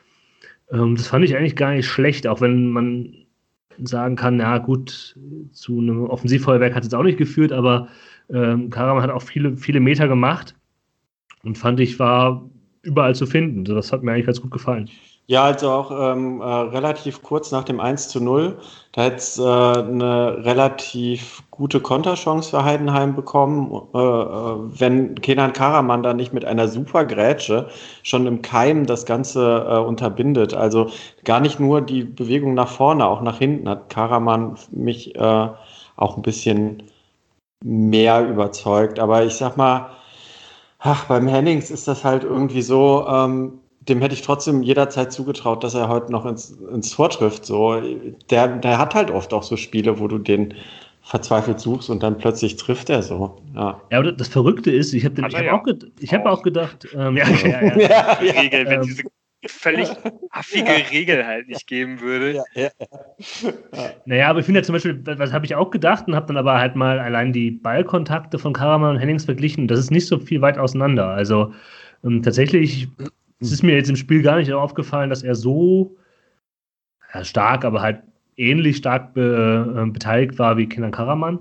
Ähm, das fand ich eigentlich gar nicht schlecht, auch wenn man sagen kann, ja gut, zu einem Offensivfeuerwerk hat es auch nicht geführt, aber ähm, Karaman hat auch viele, viele Meter gemacht und fand ich, war überall zu finden. Das hat mir eigentlich ganz gut gefallen. Ja, also auch ähm, äh, relativ kurz nach dem eins zu null, da hat es äh, eine relativ gute Konterchance für Heidenheim bekommen, äh, äh, wenn Kenan Karaman da nicht mit einer super Grätsche schon im Keim das Ganze äh, unterbindet. Also gar nicht nur die Bewegung nach vorne, auch nach hinten hat Karaman mich äh, auch ein bisschen mehr überzeugt. Aber ich sag mal, ach, beim Hennings ist das halt irgendwie so, ähm, dem hätte ich trotzdem jederzeit zugetraut, dass er heute noch ins, ins Tor trifft. So, der, der hat halt oft auch so Spiele, wo du den verzweifelt suchst und dann plötzlich trifft er so. Ja, ja, aber das Verrückte ist, ich habe Hat ich er hab ja. auch, ged ich hab Auch. auch gedacht, ähm, ja, ja, ja, ja, Regel, wenn Ähm, diese völlig affige Regel halt nicht geben würde. ja, ja. Naja, aber ich finde ja zum Beispiel, was habe ich auch gedacht und habe dann aber halt mal allein die Ballkontakte von Karaman und Hennings verglichen. Das ist nicht so viel weit auseinander. Also ähm, tatsächlich, es ist mir jetzt im Spiel gar nicht aufgefallen, dass er so ja, stark, aber halt ähnlich stark be, äh, beteiligt war wie Kenan Karaman.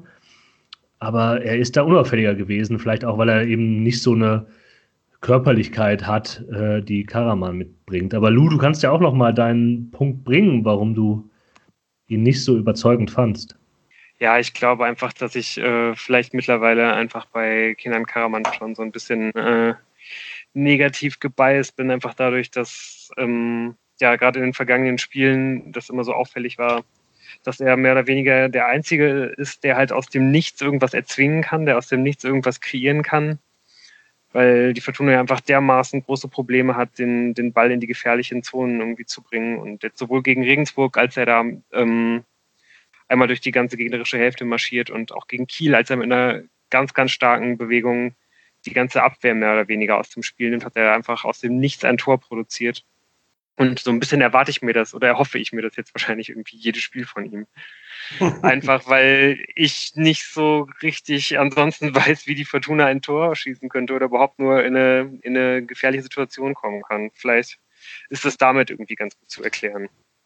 Aber er ist da unauffälliger gewesen, vielleicht auch, weil er eben nicht so eine Körperlichkeit hat, äh, die Karaman mitbringt. Aber Lou, du kannst ja auch noch mal deinen Punkt bringen, warum du ihn nicht so überzeugend fandst. Ja, ich glaube einfach, dass ich äh, vielleicht mittlerweile einfach bei Kenan Karaman schon so ein bisschen äh, negativ gebiased bin, einfach dadurch, dass ähm, ja gerade in den vergangenen Spielen das immer so auffällig war, dass er mehr oder weniger der Einzige ist, der halt aus dem Nichts irgendwas erzwingen kann, der aus dem Nichts irgendwas kreieren kann, weil die Fortuna ja einfach dermaßen große Probleme hat, den, den Ball in die gefährlichen Zonen irgendwie zu bringen. Und jetzt sowohl gegen Regensburg, als er da ähm, einmal durch die ganze gegnerische Hälfte marschiert und auch gegen Kiel, als er mit einer ganz, ganz starken Bewegung die ganze Abwehr mehr oder weniger aus dem Spiel nimmt, hat er einfach aus dem Nichts ein Tor produziert. Und so ein bisschen erwarte ich mir das oder erhoffe ich mir das jetzt wahrscheinlich irgendwie jedes Spiel von ihm. Einfach weil ich nicht so richtig ansonsten weiß, wie die Fortuna ein Tor schießen könnte oder überhaupt nur in eine, in eine gefährliche Situation kommen kann. Vielleicht ist das damit irgendwie ganz gut zu erklären.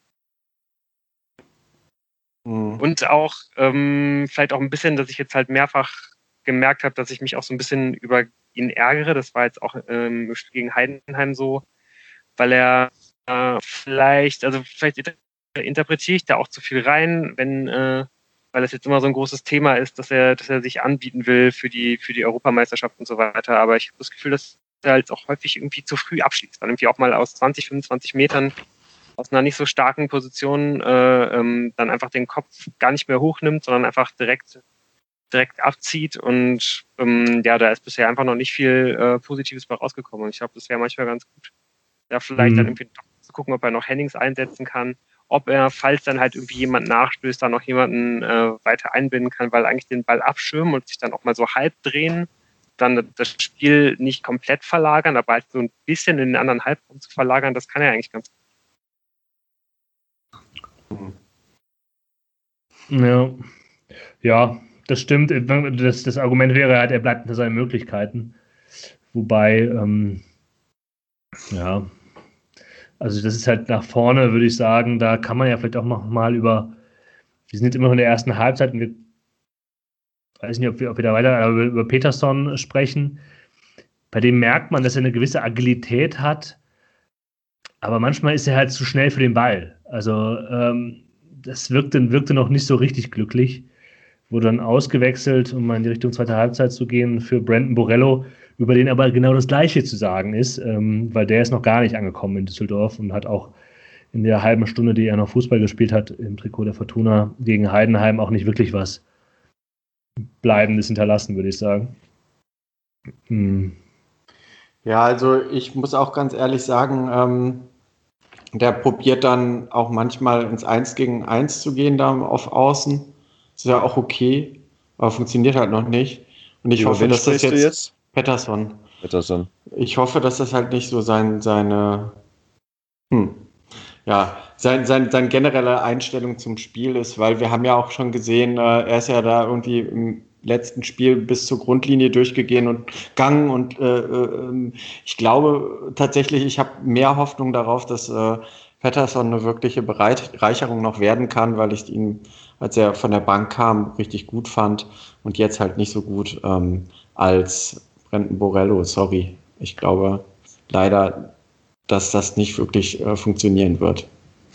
Mhm. Und auch ähm, vielleicht auch ein bisschen, dass ich jetzt halt mehrfach gemerkt habe, dass ich mich auch so ein bisschen über ihn ärgere. Das war jetzt auch ähm, gegen Heidenheim so, weil er äh, vielleicht, also vielleicht interpretiere ich da auch zu viel rein, wenn, äh, weil das jetzt immer so ein großes Thema ist, dass er, dass er sich anbieten will für die, für die Europameisterschaft und so weiter. Aber ich habe das Gefühl, dass er halt auch häufig irgendwie zu früh abschließt, dann irgendwie auch mal aus zwanzig, fünfundzwanzig Metern aus einer nicht so starken Position äh, ähm, dann einfach den Kopf gar nicht mehr hochnimmt, sondern einfach direkt direkt abzieht und ähm, ja, da ist bisher einfach noch nicht viel äh, Positives bei rausgekommen und ich glaube, das wäre manchmal ganz gut, da vielleicht Mhm. dann irgendwie zu gucken, ob er noch Hennings einsetzen kann, ob er, falls dann halt irgendwie jemand nachstößt, da noch jemanden äh, weiter einbinden kann, weil eigentlich den Ball abschirmen und sich dann auch mal so halb drehen, dann das Spiel nicht komplett verlagern, aber halt so ein bisschen in den anderen Halbraum zu verlagern, das kann er eigentlich ganz gut. Ja, ja, das stimmt. Das, das Argument wäre halt, er bleibt unter seinen Möglichkeiten. Wobei, ähm, ja, also das ist halt nach vorne, würde ich sagen, da kann man ja vielleicht auch noch mal über, wir sind jetzt immer noch in der ersten Halbzeit und wir, weiß nicht, ob wir, ob wir da weiter über, über Peterson sprechen. Bei dem merkt man, dass er eine gewisse Agilität hat, aber manchmal ist er halt zu schnell für den Ball. Also ähm, das wirkte, wirkte noch nicht so richtig glücklich. Wurde dann ausgewechselt, um mal in die Richtung zweite Halbzeit zu gehen, für Brandon Borello. über den aber genau das Gleiche zu sagen ist, ähm, weil der ist noch gar nicht angekommen in Düsseldorf und hat auch in der halben Stunde, die er noch Fußball gespielt hat, im Trikot der Fortuna gegen Heidenheim auch nicht wirklich was Bleibendes hinterlassen, würde ich sagen. Hm. Ja, also ich muss auch ganz ehrlich sagen, ähm, der probiert dann auch manchmal ins Eins gegen Eins zu gehen da auf Außen. Ist ja auch okay, aber funktioniert halt noch nicht. Und ich Über hoffe, wen dass das sprichst jetzt, du jetzt? Pettersson. Pettersson. Ich hoffe, dass das halt nicht so sein, seine, hm, ja, sein, sein, sein generelle Einstellung zum Spiel ist, weil wir haben ja auch schon gesehen, äh, er ist ja da irgendwie im letzten Spiel bis zur Grundlinie durchgegangen und gegangen und äh, äh, ich glaube tatsächlich, ich habe mehr Hoffnung darauf, dass äh, Pettersson eine wirkliche Bereicherung noch werden kann, weil ich ihn, als er von der Bank kam, richtig gut fand und jetzt halt nicht so gut ähm, als Brendan Borello, sorry. Ich glaube leider, dass das nicht wirklich äh, funktionieren wird.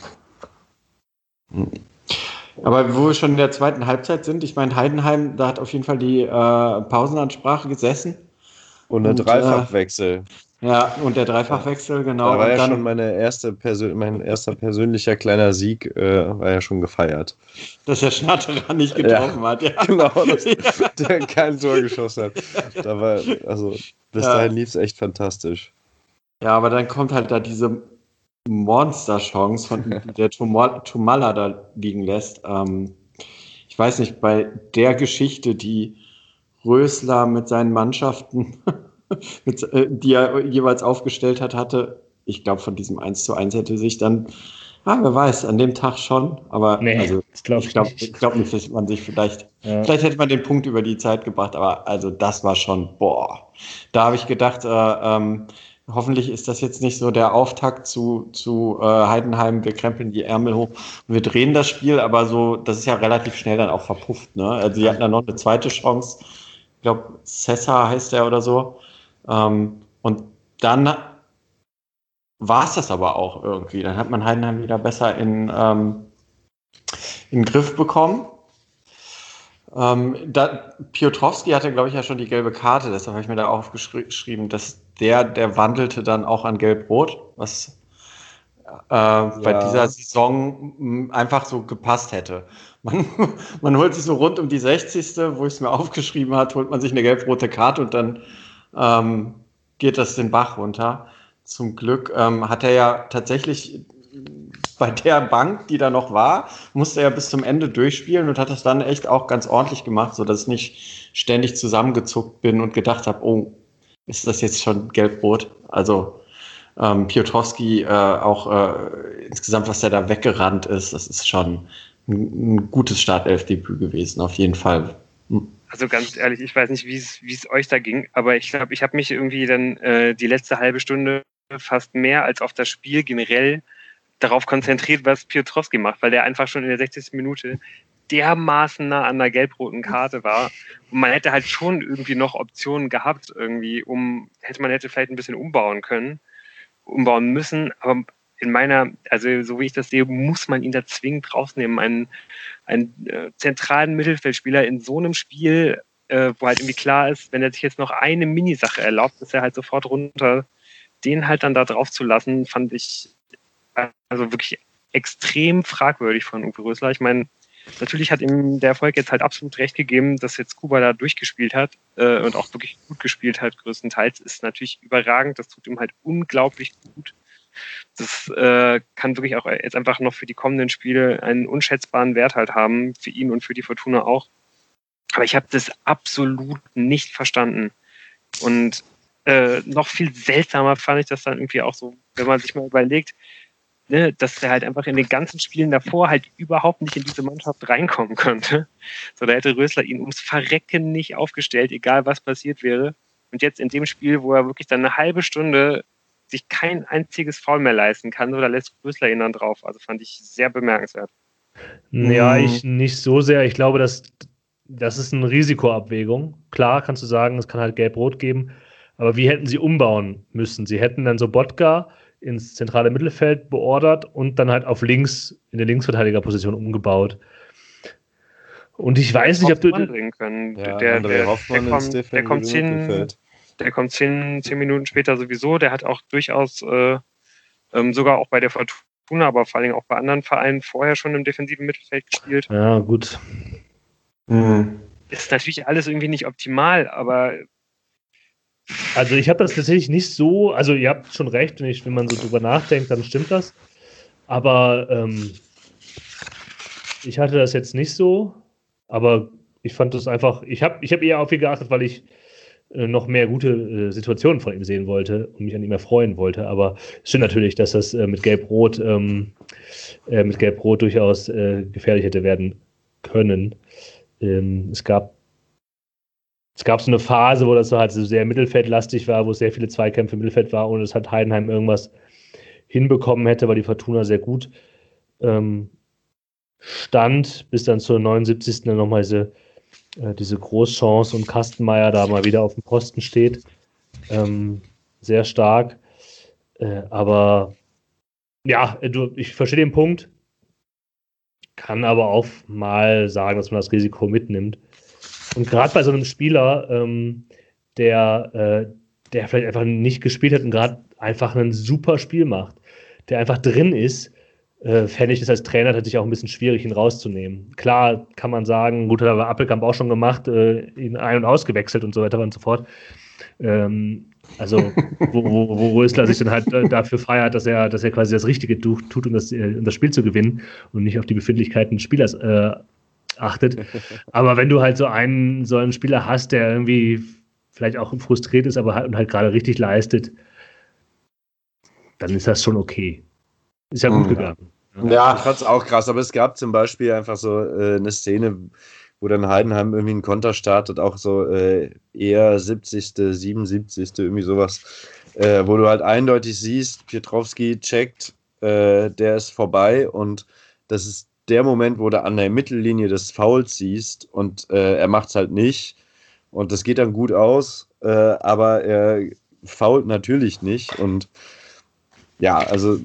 Aber wo wir schon in der zweiten Halbzeit sind, ich meine, Heidenheim, da hat auf jeden Fall die äh, Pausenansprache gesessen. Und ein Dreifachwechsel. Äh, ja, und der Dreifachwechsel, genau. Da war und ja dann, schon meine erste Persön- mein erster persönlicher kleiner Sieg, äh, war ja schon gefeiert. Dass der Schnatterer nicht getroffen ja, hat. Ja. Genau, dass der kein Tor geschossen hat. Da war, also, bis Ja. dahin lief es echt fantastisch. Ja, aber dann kommt halt da diese Monster-Chance, von der Tomala da liegen lässt. Ähm, ich weiß nicht, bei der Geschichte, die Rösler mit seinen Mannschaften, mit, äh, die er jeweils aufgestellt hat, hatte, ich glaube, von diesem eins zu eins hätte sich dann, ah, wer weiß, an dem Tag schon, aber Nee, also, das glaub ich ich glaube nicht. ich glaub nicht, dass man sich vielleicht, Ja. vielleicht hätte man den Punkt über die Zeit gebracht, aber also das war schon, boah, da habe ich gedacht, äh, ähm, hoffentlich ist das jetzt nicht so der Auftakt zu, zu äh, Heidenheim, wir krempeln die Ärmel hoch und wir drehen das Spiel, aber so, das ist ja relativ schnell dann auch verpufft, ne? Also sie hatten dann noch eine zweite Chance, ich glaube, Cessa heißt der oder so. Ähm, und dann war es das aber auch irgendwie. Dann hat man Heidenheim wieder besser in, ähm, in den Griff bekommen. Ähm, da, Piotrowski hatte, glaube ich, ja schon die gelbe Karte, deshalb habe ich mir da aufgeschrieben, dass der, der wandelte dann auch an Gelb-Rot, was äh, ja. bei dieser Saison mh, einfach so gepasst hätte. Man, man holt sich so rund um die sechzigste, wo ich es mir aufgeschrieben habe, holt man sich eine gelb-rote Karte und dann ähm, geht das den Bach runter. Zum Glück ähm, hat er ja tatsächlich bei der Bank, die da noch war, musste er bis zum Ende durchspielen und hat das dann echt auch ganz ordentlich gemacht, sodass ich nicht ständig zusammengezuckt bin und gedacht habe, oh, ist das jetzt schon gelb-rot? Also ähm, Piotrowski äh, auch äh, insgesamt, was der da weggerannt ist, das ist schon ein, ein gutes Startelfdebüt gewesen, auf jeden Fall. Also ganz ehrlich, ich weiß nicht, wie es wie es euch da ging, aber ich glaube, ich habe mich irgendwie dann äh, die letzte halbe Stunde fast mehr als auf das Spiel generell darauf konzentriert, was Piotrowski macht, weil der einfach schon in der sechzigsten Minute dermaßen nah an der gelb-roten Karte war. Und man hätte halt schon irgendwie noch Optionen gehabt, irgendwie, um, hätte man hätte vielleicht ein bisschen umbauen können, umbauen müssen, aber in meiner, also so wie ich das sehe, muss man ihn da zwingend rausnehmen. Einen, einen äh, zentralen Mittelfeldspieler in so einem Spiel, äh, wo halt irgendwie klar ist, wenn er sich jetzt noch eine Minisache erlaubt, ist er halt sofort runter. Den halt dann da drauf zu lassen, fand ich also wirklich extrem fragwürdig von Uwe Rösler. Ich meine, natürlich hat ihm der Erfolg jetzt halt absolut recht gegeben, dass jetzt Kuba da durchgespielt hat äh, und auch wirklich gut gespielt hat, größtenteils. Ist natürlich überragend, das tut ihm halt unglaublich gut. Das äh, kann wirklich auch jetzt einfach noch für die kommenden Spiele einen unschätzbaren Wert halt haben, für ihn und für die Fortuna auch. Aber ich habe das absolut nicht verstanden. Und äh, noch viel seltsamer fand ich das dann irgendwie auch so, wenn man sich mal überlegt, ne, dass er halt einfach in den ganzen Spielen davor halt überhaupt nicht in diese Mannschaft reinkommen konnte. So, da hätte Rösler ihn ums Verrecken nicht aufgestellt, egal was passiert wäre. Und jetzt in dem Spiel, wo er wirklich dann eine halbe Stunde sich kein einziges Foul mehr leisten kann, so, da lässt Rösler ihn dann drauf. Also fand ich sehr bemerkenswert. Ja, ich nicht so sehr. Ich glaube, dass das ist eine Risikoabwägung. Klar kannst du sagen, es kann halt Gelb-Rot geben, aber wie hätten sie umbauen müssen? Sie hätten dann Sobotka ins zentrale Mittelfeld beordert und dann halt auf links, in der Linksverteidigerposition umgebaut. Und ich weiß nicht, ob du... Können. Ja, der, André der, Hoffmann der ins kommt, der kommt hin, Mittelfeld. der kommt zehn, zehn Minuten später sowieso. Der hat auch durchaus äh, ähm, sogar auch bei der Fortuna, aber vor allem auch bei anderen Vereinen vorher schon im defensiven Mittelfeld gespielt. Ja, gut. Mhm. Ist natürlich alles irgendwie nicht optimal, aber Also ich habe das tatsächlich nicht so, also ihr habt schon recht, wenn, ich, wenn man so drüber nachdenkt, dann stimmt das. Aber ähm, ich hatte das jetzt nicht so, aber ich fand das einfach, ich habe ich hab eher auf ihn geachtet, weil ich äh, noch mehr gute äh, Situationen von ihm sehen wollte und mich an ihm erfreuen wollte. Aber es stimmt natürlich, dass das äh, mit Gelb-Rot ähm, äh, mit Gelb-Rot durchaus äh, gefährlich hätte werden können. Ähm, es gab Es gab so eine Phase, wo das so halt so sehr mittelfeldlastig war, wo es sehr viele Zweikämpfe im Mittelfeld war und es hat Heidenheim irgendwas hinbekommen hätte, weil die Fortuna sehr gut ähm, stand, bis dann zur neunundsiebzigsten dann nochmal diese, äh, diese Großchance und Kastenmeier da mal wieder auf dem Posten steht. Ähm, sehr stark. Äh, aber ja, du, ich verstehe den Punkt, kann aber auch mal sagen, dass man das Risiko mitnimmt. Und gerade bei so einem Spieler, ähm, der, äh, der vielleicht einfach nicht gespielt hat und gerade einfach ein super Spiel macht, der einfach drin ist, äh, fände ich es als Trainer tatsächlich auch ein bisschen schwierig, ihn rauszunehmen. Klar kann man sagen, gut, hat aber Appelkamp auch schon gemacht, äh, ihn ein- und ausgewechselt und so weiter und so fort. Ähm, also, wo, wo, wo Rösler sich dann halt äh, dafür feiert, dass er, dass er quasi das Richtige tut, tut um, das, äh, um das Spiel zu gewinnen und nicht auf die Befindlichkeiten des Spielers äh, achtet. Aber wenn du halt so einen, so einen Spieler hast, der irgendwie vielleicht auch frustriert ist, aber halt, und halt gerade richtig leistet, dann ist das schon okay. Ist ja gut Mhm. gegangen. Ja, Ich fand's auch krass, aber es gab zum Beispiel einfach so äh, eine Szene, wo dann Heidenheim irgendwie einen Konter startet, auch so äh, eher siebzigste, siebenundsiebzigste irgendwie sowas, äh, wo du halt eindeutig siehst, Pietrowski checkt, äh, der ist vorbei und das ist der Moment, wo du an der Mittellinie des Fouls siehst und äh, er macht's halt nicht und das geht dann gut aus, äh, aber er foult natürlich nicht und ja, also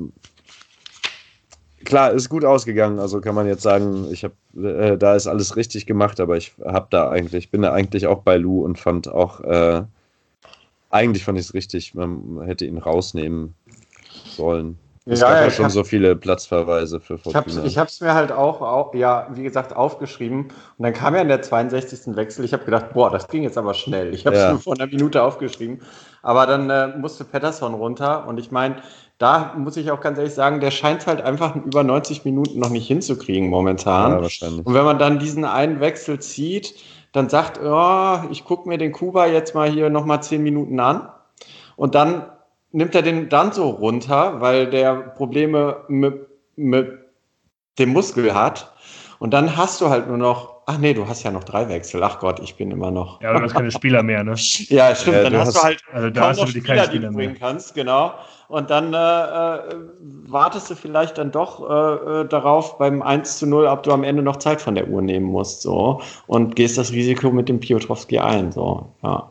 klar, ist gut ausgegangen, also kann man jetzt sagen, ich habe äh, da ist alles richtig gemacht, aber ich habe da eigentlich, bin da eigentlich auch bei Lou und fand auch, äh, eigentlich fand ich es richtig, man hätte ihn rausnehmen sollen. Es ja, gab ja, ja ich schon hab, so viele Platzverweise für ich hab's, Fortuna. ich hab's mir halt auch, auch, ja, wie gesagt, aufgeschrieben. Und dann kam ja in der zweiundsechzigsten Wechsel. Ich habe gedacht, boah, das ging jetzt aber schnell. Ich habe es Ja. nur vor einer Minute aufgeschrieben. Aber dann äh, musste Pettersson runter. Und ich meine, da muss ich auch ganz ehrlich sagen, der scheint halt einfach über neunzig Minuten noch nicht hinzukriegen momentan. Ja, wahrscheinlich. Und wenn man dann diesen einen Wechsel zieht, dann sagt, oh, ich gucke mir den Kuba jetzt mal hier nochmal zehn Minuten an. Und dann nimmt er den dann so runter, weil der Probleme mit, mit dem Muskel hat. Und dann hast du halt nur noch, ach nee, du hast ja noch drei Wechsel. Ach Gott, ich bin immer noch. Ja, aber du hast keine Spieler mehr, ne? Ja, stimmt. Ja, dann du hast, hast- du halt also da kaum hast du noch wirklich Spieler, keine die Spieler du mehr. bringen kannst, genau. Und dann äh, äh, wartest du vielleicht dann doch äh, äh, darauf beim eins zu null, ob du am Ende noch Zeit von der Uhr nehmen musst, so. Und gehst das Risiko mit dem Piotrowski ein, so, ja.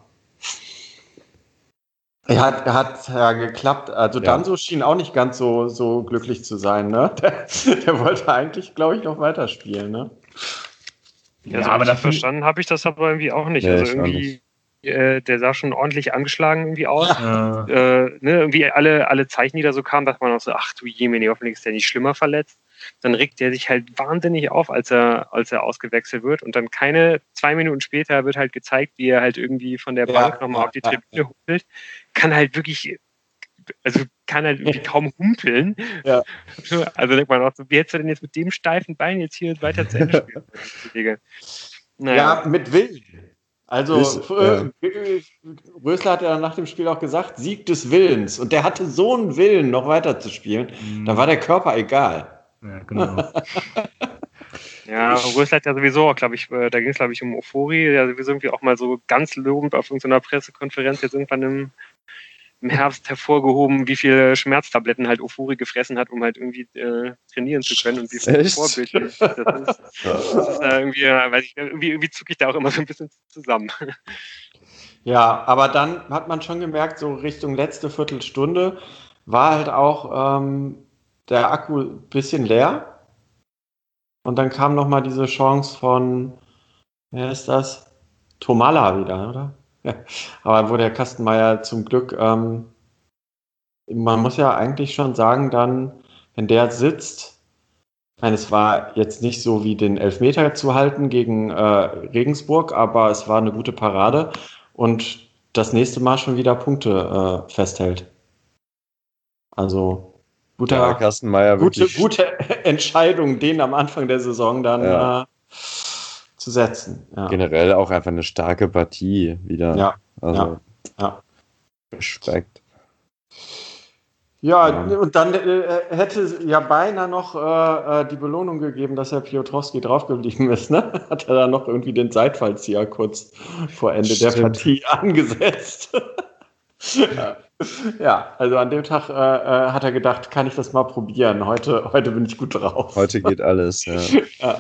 Er hat, er hat ja geklappt. Also Ja. Danso schien auch nicht ganz so, so glücklich zu sein, ne? Der, der wollte eigentlich, glaube ich, noch weiterspielen, ne? Ja, Ja, so aber richtig da find- verstanden habe ich das aber irgendwie auch nicht. Nee, also ich auch irgendwie, äh, der sah schon ordentlich angeschlagen irgendwie aus. Äh, Äh, ne, irgendwie alle, alle Zeichen, die da so kamen, dachte man auch so, ach du Jemini, hoffentlich ist der nicht schlimmer verletzt. Dann regt der sich halt wahnsinnig auf, als er, als er ausgewechselt wird. Und dann keine zwei Minuten später wird halt gezeigt, wie er halt irgendwie von der Ja, Bank nochmal ja, auf die ja, Tribüne humpelt. Kann halt wirklich, also kann halt irgendwie kaum humpeln. Ja. Also denkt man auch so, wie hättest du denn jetzt mit dem steifen Bein jetzt hier weiter zu Ende spielen können, Kollege? Naja. Ja, mit Willen. Also, Ist- äh, Rösler hat ja nach dem Spiel auch gesagt, Sieg des Willens. Und der hatte so einen Willen, noch weiter zu spielen. Da war der Körper egal. ja, genau. Ja, Rösler hat ja sowieso auch, glaube ich, äh, da ging es, glaube ich, um Euphorie, der sowieso irgendwie auch mal so ganz lobend auf irgendeiner Pressekonferenz jetzt irgendwann im, im Herbst hervorgehoben, wie viele Schmerztabletten halt Euphorie gefressen hat, um halt irgendwie äh, trainieren zu können und wie Echt? vorbildlich das ist. Das ist äh, irgendwie, äh, weiß ich, irgendwie, irgendwie zucke ich da auch immer so ein bisschen zusammen. Ja, aber dann hat man schon gemerkt, so Richtung letzte Viertelstunde war halt auch ähm, der Akku ein bisschen leer. Und dann kam nochmal diese Chance von, wer ist das? Tomala wieder, oder? Ja, aber wo der Kastenmeier zum Glück, ähm, man muss ja eigentlich schon sagen, dann, wenn der sitzt, ich meine, es war jetzt nicht so wie den Elfmeter zu halten gegen äh, Regensburg, aber es war eine gute Parade und das nächste Mal schon wieder Punkte äh, festhält. Also guter, Ja, Kastenmeier gute, wirklich. gute Entscheidung, den am Anfang der Saison dann Ja. äh, zu setzen. Ja. Generell auch einfach eine starke Partie wieder. Ja, Also ja, ja. Respekt. Ja, Ja. und dann äh, hätte ja beinahe noch äh, äh, die Belohnung gegeben, dass Herr Piotrowski draufgeblieben ist. Ne? Hat er da noch irgendwie den Seitfallzieher kurz vor Ende der Stimmt. Partie angesetzt. Ja. Ja, also an dem Tag äh, äh, hat er gedacht, kann ich das mal probieren. Heute, heute bin ich gut drauf. Heute geht alles, ja. Ja.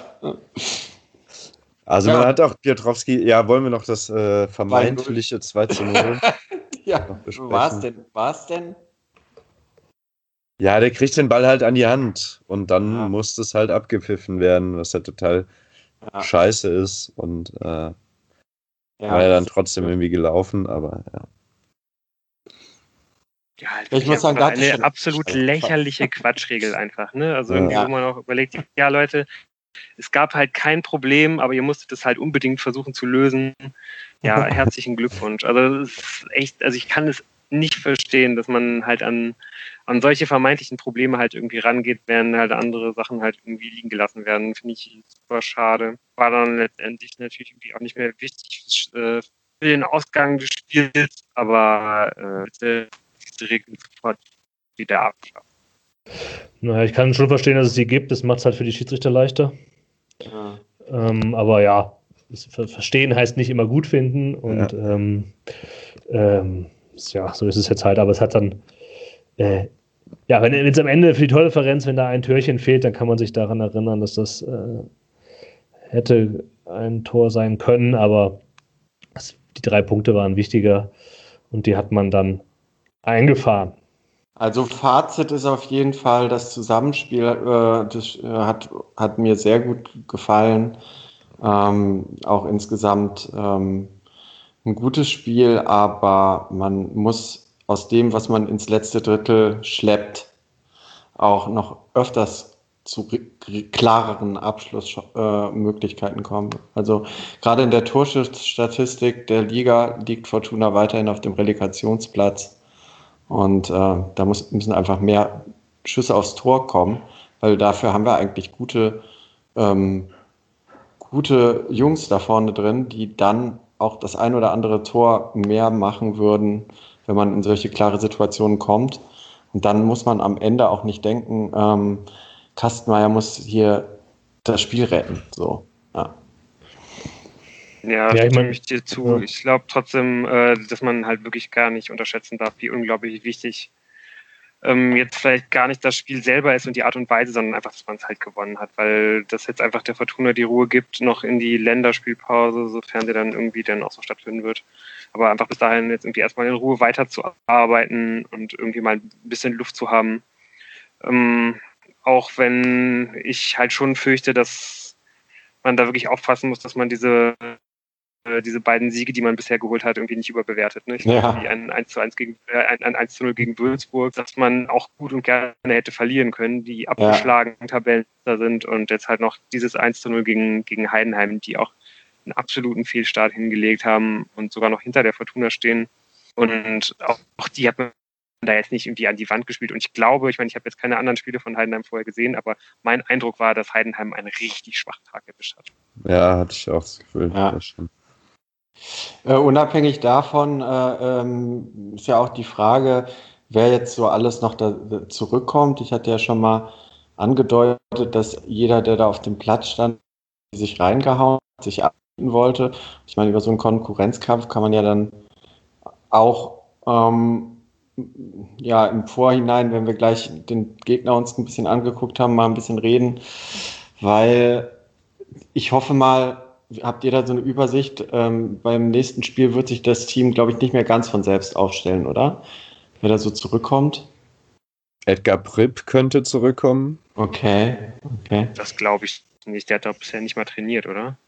Also Ja. man hat auch Piotrowski, ja, wollen wir noch das äh, vermeintliche zwei zu null Ja, noch besprechen? war es denn? War's denn? Ja, der kriegt den Ball halt an die Hand und dann Ja. muss das halt abgepfiffen werden, was halt total Ja. scheiße ist und äh, Ja, war ja dann das- trotzdem irgendwie gelaufen, aber ja. Ja, halt Ich muss sagen, da hatte ich eine schon- absolut Also, lächerliche Quatschregel einfach. Ne? Also Ja. irgendwie, Ja. wo man auch überlegt, ja Leute, es gab halt kein Problem, aber ihr musstet es halt unbedingt versuchen zu lösen. Ja, herzlichen Glückwunsch. Also es ist echt, also ich kann es nicht verstehen, dass man halt an, an solche vermeintlichen Probleme halt irgendwie rangeht, während halt andere Sachen halt irgendwie liegen gelassen werden. Finde ich super schade. War dann letztendlich natürlich irgendwie auch nicht mehr wichtig äh, für den Ausgang des Spiels, aber äh, bitte diese Regeln sofort wieder abschaffen. Naja, ich kann schon verstehen, dass es die gibt. Das macht es halt für die Schiedsrichter leichter. Ja. Ähm, aber ja, das Ver- verstehen heißt nicht immer gut finden. Und Ja. ähm, ähm, ja, so ist es jetzt halt. Aber es hat dann, äh, ja, wenn jetzt am Ende für die Tordifferenz, wenn da ein Türchen fehlt, dann kann man sich daran erinnern, dass das äh, hätte ein Tor sein können. Aber das, die drei Punkte waren wichtiger und die hat man dann eingefahren. Also Fazit ist auf jeden Fall, das Zusammenspiel äh, das, äh, hat, hat mir sehr gut gefallen. Ähm, auch insgesamt ähm, ein gutes Spiel, aber man muss aus dem, was man ins letzte Drittel schleppt, auch noch öfters zu r- klareren Abschlussmöglichkeiten kommen. Also gerade in der Torschussstatistik der Liga liegt Fortuna weiterhin auf dem Relegationsplatz. Und äh, da muss, müssen einfach mehr Schüsse aufs Tor kommen, weil dafür haben wir eigentlich gute, ähm, gute Jungs da vorne drin, die dann auch das ein oder andere Tor mehr machen würden, wenn man in solche klare Situationen kommt. Und dann muss man am Ende auch nicht denken, ähm, Kastenmeier muss hier das Spiel retten. So, ja. Ja, Ja, ich stimme mein- ich dir zu. ja. Ich glaube trotzdem, äh, dass man halt wirklich gar nicht unterschätzen darf, wie unglaublich wichtig ähm, jetzt vielleicht gar nicht das Spiel selber ist und die Art und Weise, sondern einfach, dass man es halt gewonnen hat, weil das jetzt einfach der Fortuna die Ruhe gibt, noch in die Länderspielpause, sofern sie dann irgendwie dann auch so stattfinden wird. Aber einfach bis dahin jetzt irgendwie erstmal in Ruhe weiterzuarbeiten und irgendwie mal ein bisschen Luft zu haben. Ähm, auch wenn ich halt schon fürchte, dass man da wirklich aufpassen muss, dass man diese äh, diese beiden Siege, die man bisher geholt hat, irgendwie nicht überbewertet. Ne? Ich Ja. glaube, wie ein eins zu eins gegen, äh, ein, ein eins zu null gegen Würzburg, dass man auch gut und gerne hätte verlieren können, die abgeschlagen Tabellenletzter sind und jetzt halt noch dieses eins zu null gegen, gegen Heidenheim, die auch einen absoluten Fehlstart hingelegt haben und sogar noch hinter der Fortuna stehen. Und auch, auch die hat man da jetzt nicht irgendwie an die Wand gespielt. Und ich glaube, ich meine, ich habe jetzt keine anderen Spiele von Heidenheim vorher gesehen, aber mein Eindruck war, dass Heidenheim einen richtig schwachen Tag erwischt hat. Ja, hatte ich auch das Gefühl. Ja. Das stimmt. Äh, unabhängig davon äh, ähm, ist ja auch die Frage, wer jetzt so alles noch da, da zurückkommt. Ich hatte ja schon mal angedeutet, dass jeder, der da auf dem Platz stand, sich reingehauen hat, sich abbieten wollte. Ich meine, über so einen Konkurrenzkampf kann man ja dann auch ähm, ja, im Vorhinein, wenn wir gleich den Gegner uns ein bisschen angeguckt haben, mal ein bisschen reden, weil ich hoffe mal, habt ihr da so eine Übersicht? Ähm, beim nächsten Spiel wird sich das Team, glaube ich, nicht mehr ganz von selbst aufstellen, oder? Wer da so zurückkommt? Edgar Pripp könnte zurückkommen. Okay, okay. Das glaube ich nicht. Der hat doch bisher nicht mal trainiert, oder?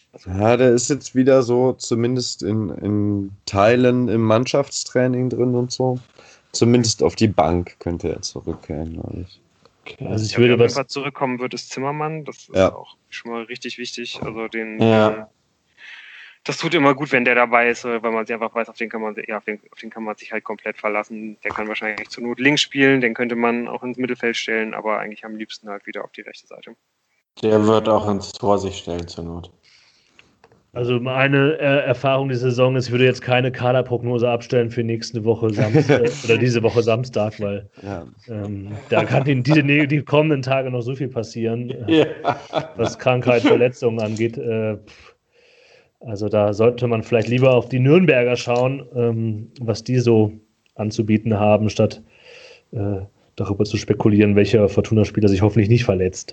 Ja, der ist jetzt wieder so, zumindest in, in Teilen im Mannschaftstraining drin und so. Zumindest auf die Bank könnte er zurückkehren, glaube ich. Okay. Also ich ja, würde wer auf jeden was. Fall zurückkommen wird, ist Zimmermann. Das ist Ja. auch schon mal richtig wichtig. Also den, Ja. das tut immer gut, wenn der dabei ist, weil man sich einfach weiß, auf den kann man, ja, auf den, auf den kann man sich halt komplett verlassen. Der kann wahrscheinlich zur Not links spielen, den könnte man auch ins Mittelfeld stellen, aber eigentlich am liebsten halt wieder auf die rechte Seite. Der wird auch ins Tor sich stellen zur Not. Also meine äh, Erfahrung dieser Saison ist, ich würde jetzt keine Kaderprognose abstellen für nächste Woche Samstag oder diese Woche Samstag, weil Ja. ähm, da kann in diese, die kommenden Tage noch so viel passieren, äh, Ja. was Krankheit, Verletzungen angeht. Äh, also da sollte man vielleicht lieber auf die Nürnberger schauen, ähm, was die so anzubieten haben, statt äh, darüber zu spekulieren, welcher Fortuna-Spieler sich hoffentlich nicht verletzt.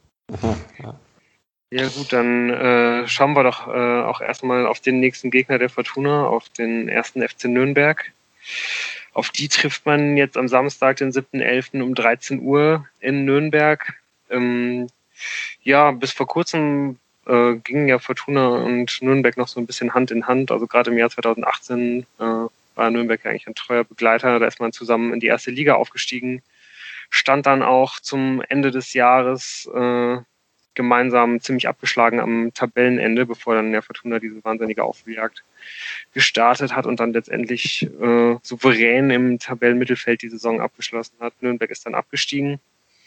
Ja gut, dann äh, schauen wir doch äh, auch erstmal auf den nächsten Gegner der Fortuna, auf den ersten F C Nürnberg. Auf die trifft man jetzt am Samstag, den siebten elften um dreizehn Uhr in Nürnberg. Ähm, ja, bis vor kurzem äh, gingen ja Fortuna und Nürnberg noch so ein bisschen Hand in Hand. Also gerade im Jahr zweitausendachtzehn äh, war Nürnberg eigentlich ein treuer Begleiter. Da ist man zusammen in die erste Liga aufgestiegen. Stand dann auch zum Ende des Jahres äh, gemeinsam ziemlich abgeschlagen am Tabellenende, bevor dann der Fortuna diese wahnsinnige Aufholjagd gestartet hat und dann letztendlich äh, souverän im Tabellenmittelfeld die Saison abgeschlossen hat. Nürnberg ist dann abgestiegen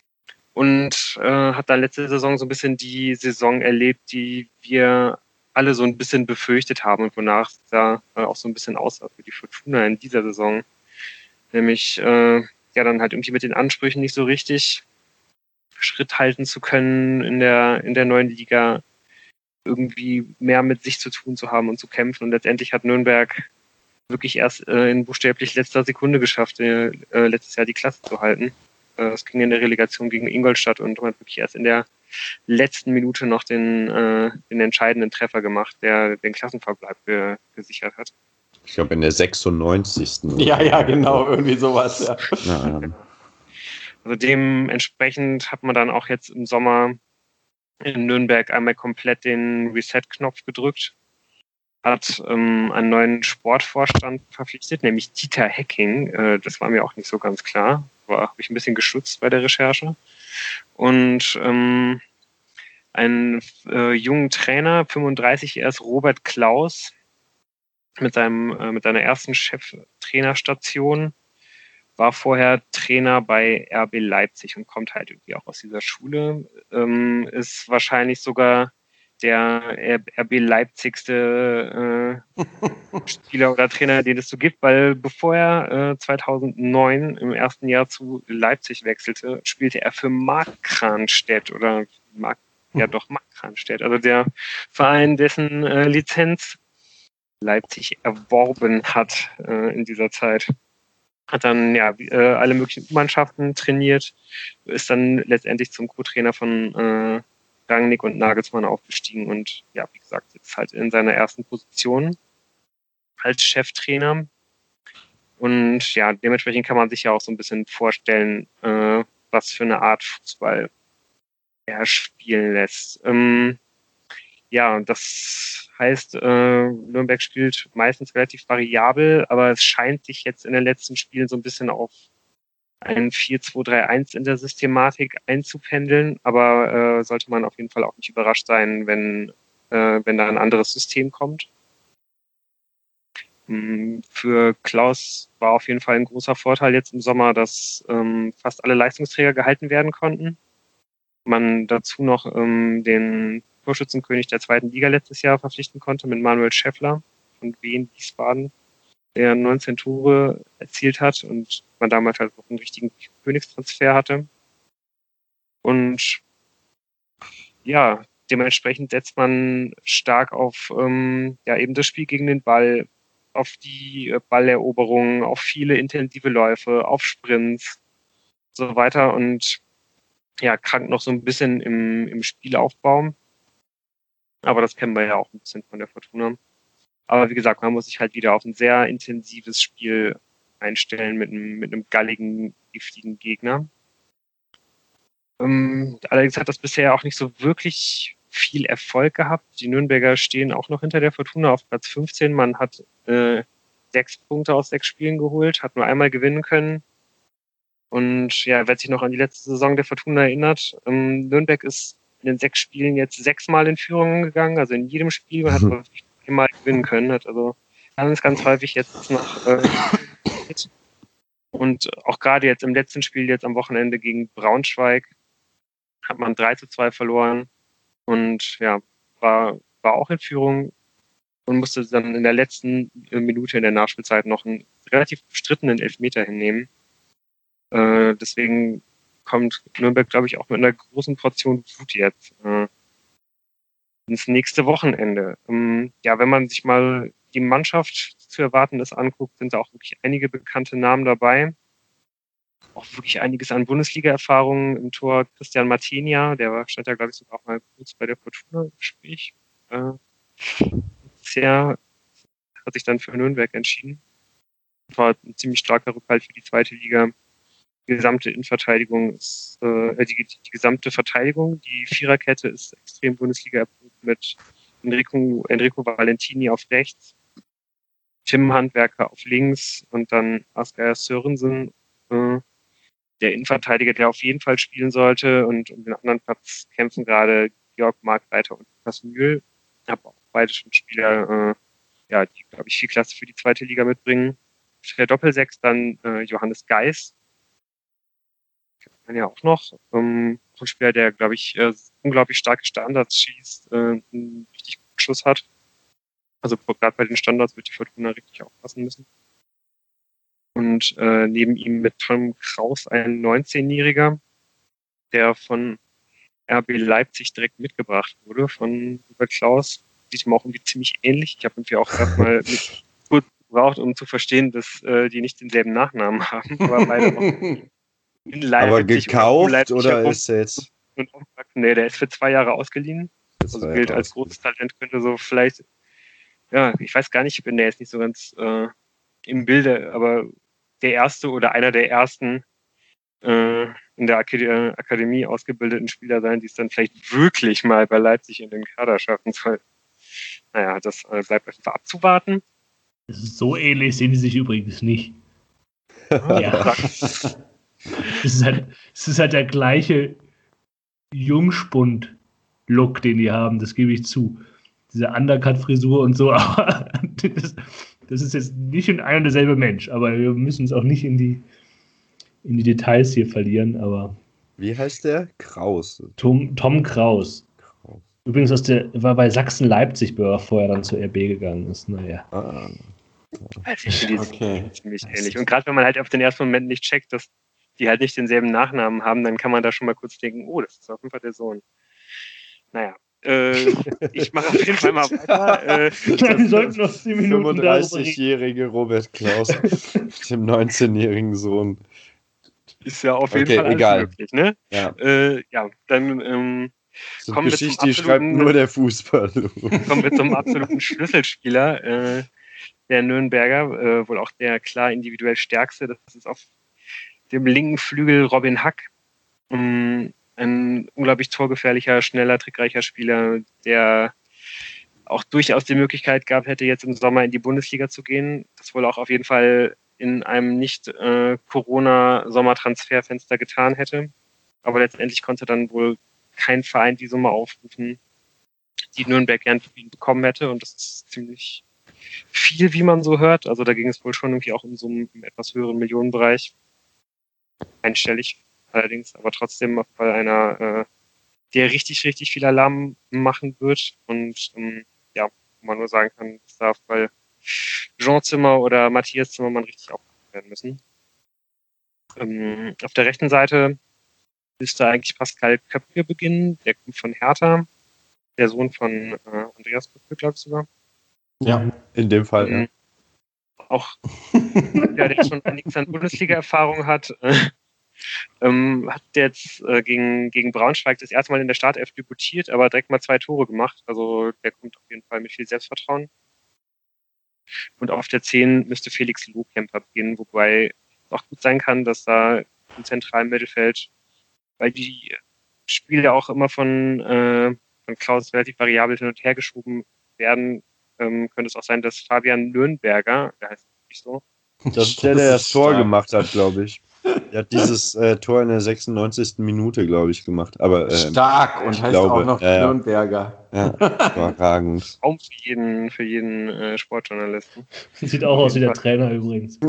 und äh, hat dann letzte Saison so ein bisschen die Saison erlebt, die wir alle so ein bisschen befürchtet haben und wonach es da äh, auch so ein bisschen aussah für die Fortuna in dieser Saison. Nämlich äh, ja dann halt irgendwie mit den Ansprüchen nicht so richtig Schritt halten zu können in der, in der neuen Liga, irgendwie mehr mit sich zu tun zu haben und zu kämpfen. Und letztendlich hat Nürnberg wirklich erst äh, in buchstäblich letzter Sekunde geschafft, äh, letztes Jahr die Klasse zu halten. Äh, es ging in der Relegation gegen Ingolstadt und man hat wirklich erst in der letzten Minute noch den, äh, den entscheidenden Treffer gemacht, der den Klassenverbleib ge- gesichert hat. Ich glaube in der sechsundneunzigsten Ja, ja, genau, irgendwie sowas, ja. Ja, ähm. Also dementsprechend hat man dann auch jetzt im Sommer in Nürnberg einmal komplett den Reset-Knopf gedrückt, hat ähm, einen neuen Sportvorstand verpflichtet, nämlich Dieter Hecking. Äh, das war mir auch nicht so ganz klar, war habe ich ein bisschen geschützt bei der Recherche. Und ähm, einen äh, jungen Trainer, fünfunddreißig erst, Robert Klaus, mit seinem äh, mit seiner ersten Cheftrainerstation, war vorher Trainer bei R B Leipzig und kommt halt irgendwie auch aus dieser Schule. Ähm, ist wahrscheinlich sogar der R B Leipzigste äh, Spieler oder Trainer, den es so gibt, weil bevor er äh, zweitausendneun im ersten Jahr zu Leipzig wechselte, spielte er für Mark Kranstedt oder Mark, ja doch Mark Kranstedt, also der Verein, dessen äh, Lizenz Leipzig erworben hat äh, in dieser Zeit. Hat dann ja äh, alle möglichen Mannschaften trainiert, ist dann letztendlich zum Co-Trainer von äh, Rangnick und Nagelsmann aufgestiegen und ja, wie gesagt, jetzt halt in seiner ersten Position als Cheftrainer. Und ja, dementsprechend kann man sich ja auch so ein bisschen vorstellen, äh, was für eine Art Fußball er spielen lässt. Ähm, ja, das heißt, äh, Nürnberg spielt meistens relativ variabel, aber es scheint sich jetzt in den letzten Spielen so ein bisschen auf ein vier zwei drei eins in der Systematik einzupendeln, aber äh, sollte man auf jeden Fall auch nicht überrascht sein, wenn, äh, wenn da ein anderes System kommt. Für Klaus war auf jeden Fall ein großer Vorteil jetzt im Sommer, dass ähm, fast alle Leistungsträger gehalten werden konnten. Man dazu noch ähm, den Torschützenkönig der zweiten Liga letztes Jahr verpflichten konnte mit Manuel Schäffler von Wien Wiesbaden, der neunzehn Tore erzielt hat und man damals halt auch einen richtigen Königstransfer hatte. Und ja, dementsprechend setzt man stark auf ähm, ja eben das Spiel gegen den Ball, auf die Balleroberung, auf viele intensive Läufe, auf Sprints und so weiter und ja, krankt noch so ein bisschen im, im Spielaufbau. Aber das kennen wir ja auch ein bisschen von der Fortuna. Aber wie gesagt, man muss sich halt wieder auf ein sehr intensives Spiel einstellen mit einem, mit einem galligen, giftigen Gegner. Ähm, allerdings hat das bisher auch nicht so wirklich viel Erfolg gehabt. Die Nürnberger stehen auch noch hinter der Fortuna auf Platz fünfzehn. Man hat äh, sechs Punkte aus sechs Spielen geholt, hat nur einmal gewinnen können. Und ja, wer sich noch an die letzte Saison der Fortuna erinnert, ähm, Nürnberg ist in den sechs Spielen jetzt sechsmal in Führung gegangen, also in jedem Spiel. Man hat aber immer gewinnen können, hat also ganz, ganz häufig jetzt noch äh, und auch gerade jetzt im letzten Spiel, jetzt am Wochenende gegen Braunschweig, hat man drei zu zwei verloren und ja, war, war auch in Führung und musste dann in der letzten Minute in der Nachspielzeit noch einen relativ bestrittenen Elfmeter hinnehmen. Äh, deswegen kommt Nürnberg, glaube ich, auch mit einer großen Portion Wut jetzt äh, ins nächste Wochenende. Ähm, ja, wenn man sich mal die Mannschaft zu erwarten ist anguckt, sind da auch wirklich einige bekannte Namen dabei. Auch wirklich einiges an Bundesliga-Erfahrungen im Tor. Christian Martinia, der war, stand ja, glaube ich, sogar auch mal kurz bei der Fortuna im Gespräch. Äh, bisher hat sich dann für Nürnberg entschieden. War ein ziemlich starker Rückhalt für die zweite Liga. Die gesamte Innenverteidigung ist, äh, die, die gesamte Verteidigung, die Viererkette ist extrem Bundesliga erprobt mit Enrico, Enrico Valentini auf rechts, Tim Handwerker auf links und dann Asger Sørensen, äh, der Innenverteidiger, der auf jeden Fall spielen sollte, und um den anderen Platz kämpfen gerade Georg Markreiter und Lukas Mühl. Ich habe auch beide schon Spieler, äh, ja, die, glaube ich, viel Klasse für die zweite Liga mitbringen. Für der Doppelsechs dann äh, Johannes Geis. Ja auch noch. Ähm, ein Spieler, der, glaube ich, äh, unglaublich starke Standards schießt, äh, einen richtig guten Schuss hat. Also gerade bei den Standards wird die Fortuna richtig aufpassen müssen. Und äh, neben ihm mit Tom Kraus ein neunzehnjähriger, der von R B Leipzig direkt mitgebracht wurde, von Robert Klaus. Sieht ihm auch irgendwie ziemlich ähnlich. Ich habe irgendwie auch erstmal kurz gebraucht, um zu verstehen, dass äh, die nicht denselben Nachnamen haben, aber beide noch in Leipzig. Aber gekauft oder, oder ist er jetzt? Nee, der ist für zwei Jahre ausgeliehen. Also gilt als großes Talent, könnte so vielleicht, ja, ich weiß gar nicht, ich bin der jetzt nicht so ganz äh, im Bilde, aber der erste oder einer der ersten äh, in der Akad- Akademie ausgebildeten Spieler sein, die es dann vielleicht wirklich mal bei Leipzig in den Kader schaffen soll. Naja, das äh, bleibt einfach abzuwarten. So ähnlich sehen die sich übrigens nicht. Ja. Es ist halt, es ist halt der gleiche Jungspund-Look, den die haben, das gebe ich zu. Diese Undercut-Frisur und so, aber das, das ist jetzt nicht ein und derselbe Mensch, aber wir müssen uns auch nicht in die, in die Details hier verlieren, aber. Wie heißt der? Kraus. Tom, Tom Kraus. Kraus. Übrigens aus der, war bei Sachsen-Leipzig, bevor er vorher dann zur R B gegangen ist. Naja. Ah. Also ich finde die okay. ziemlich ähnlich. Und gerade wenn man halt auf den ersten Moment nicht checkt, dass die halt nicht denselben Nachnamen haben, dann kann man da schon mal kurz denken, oh, das ist auf jeden Fall der Sohn. Naja, äh, ich mache auf jeden Fall mal weiter. Äh, wir sollten noch zehn Minuten fünfunddreißigjährige Robert Klaus mit dem neunzehnjährigen Sohn. Ist ja auf jeden okay, Fall alles egal. möglich, ne? Ja, äh, ja dann ähm, so kommen Geschichte, wir zum die schreibt nur der Fußball. kommen wir zum absoluten Schlüsselspieler äh, der Nürnberger, äh, wohl auch der klar individuell stärkste. Das ist auf dem linken Flügel Robin Hack. Um, ein unglaublich torgefährlicher, schneller, trickreicher Spieler, der auch durchaus die Möglichkeit gehabt hätte, jetzt im Sommer in die Bundesliga zu gehen. Das wohl auch auf jeden Fall in einem nicht äh, Corona-Sommertransferfenster getan hätte. Aber letztendlich konnte dann wohl kein Verein die Summe aufrufen, die Nürnberg gern für ihn bekommen hätte. Und das ist ziemlich viel, wie man so hört. Also da ging es wohl schon irgendwie auch in so einem etwas höheren Millionenbereich. Einstellig allerdings, aber trotzdem bei einer, äh, der richtig, richtig viel Alarm machen wird. Und ähm, ja, wo man nur sagen kann, es darf bei Jean Zimmer oder Matthias Zimmermann richtig aufgenommen werden müssen. Ähm, auf der rechten Seite müsste eigentlich Pascal Köpke beginnen. Der kommt von Hertha, der Sohn von äh, Andreas Köpke, glaube ich sogar. Ja, in dem Fall, ähm, ja. Auch ja, der schon einiges an Bundesliga-Erfahrung hat. Ähm, hat jetzt äh, gegen, gegen Braunschweig das erste Mal in der Startelf debütiert, aber direkt mal zwei Tore gemacht. Also der kommt auf jeden Fall mit viel Selbstvertrauen. Und auf der zehn müsste Felix Lohkemper beginnen, wobei es auch gut sein kann, dass da im zentralen Mittelfeld, weil die Spiele auch immer von, äh, von Klaus relativ variabel hin und her geschoben werden, ähm, könnte es auch sein, dass Fabian Nürnberger, der heißt nicht so. Das ist der, der das Tor gemacht hat, glaube ich. Der hat dieses äh, Tor in der sechsundneunzigsten Minute, glaube ich, gemacht. Aber, äh, stark und heißt glaube, auch noch ja, ja. Nürnberger. Ja, überragend. Raum für jeden, für jeden äh, Sportjournalisten. Sieht auch aus wie der Trainer übrigens.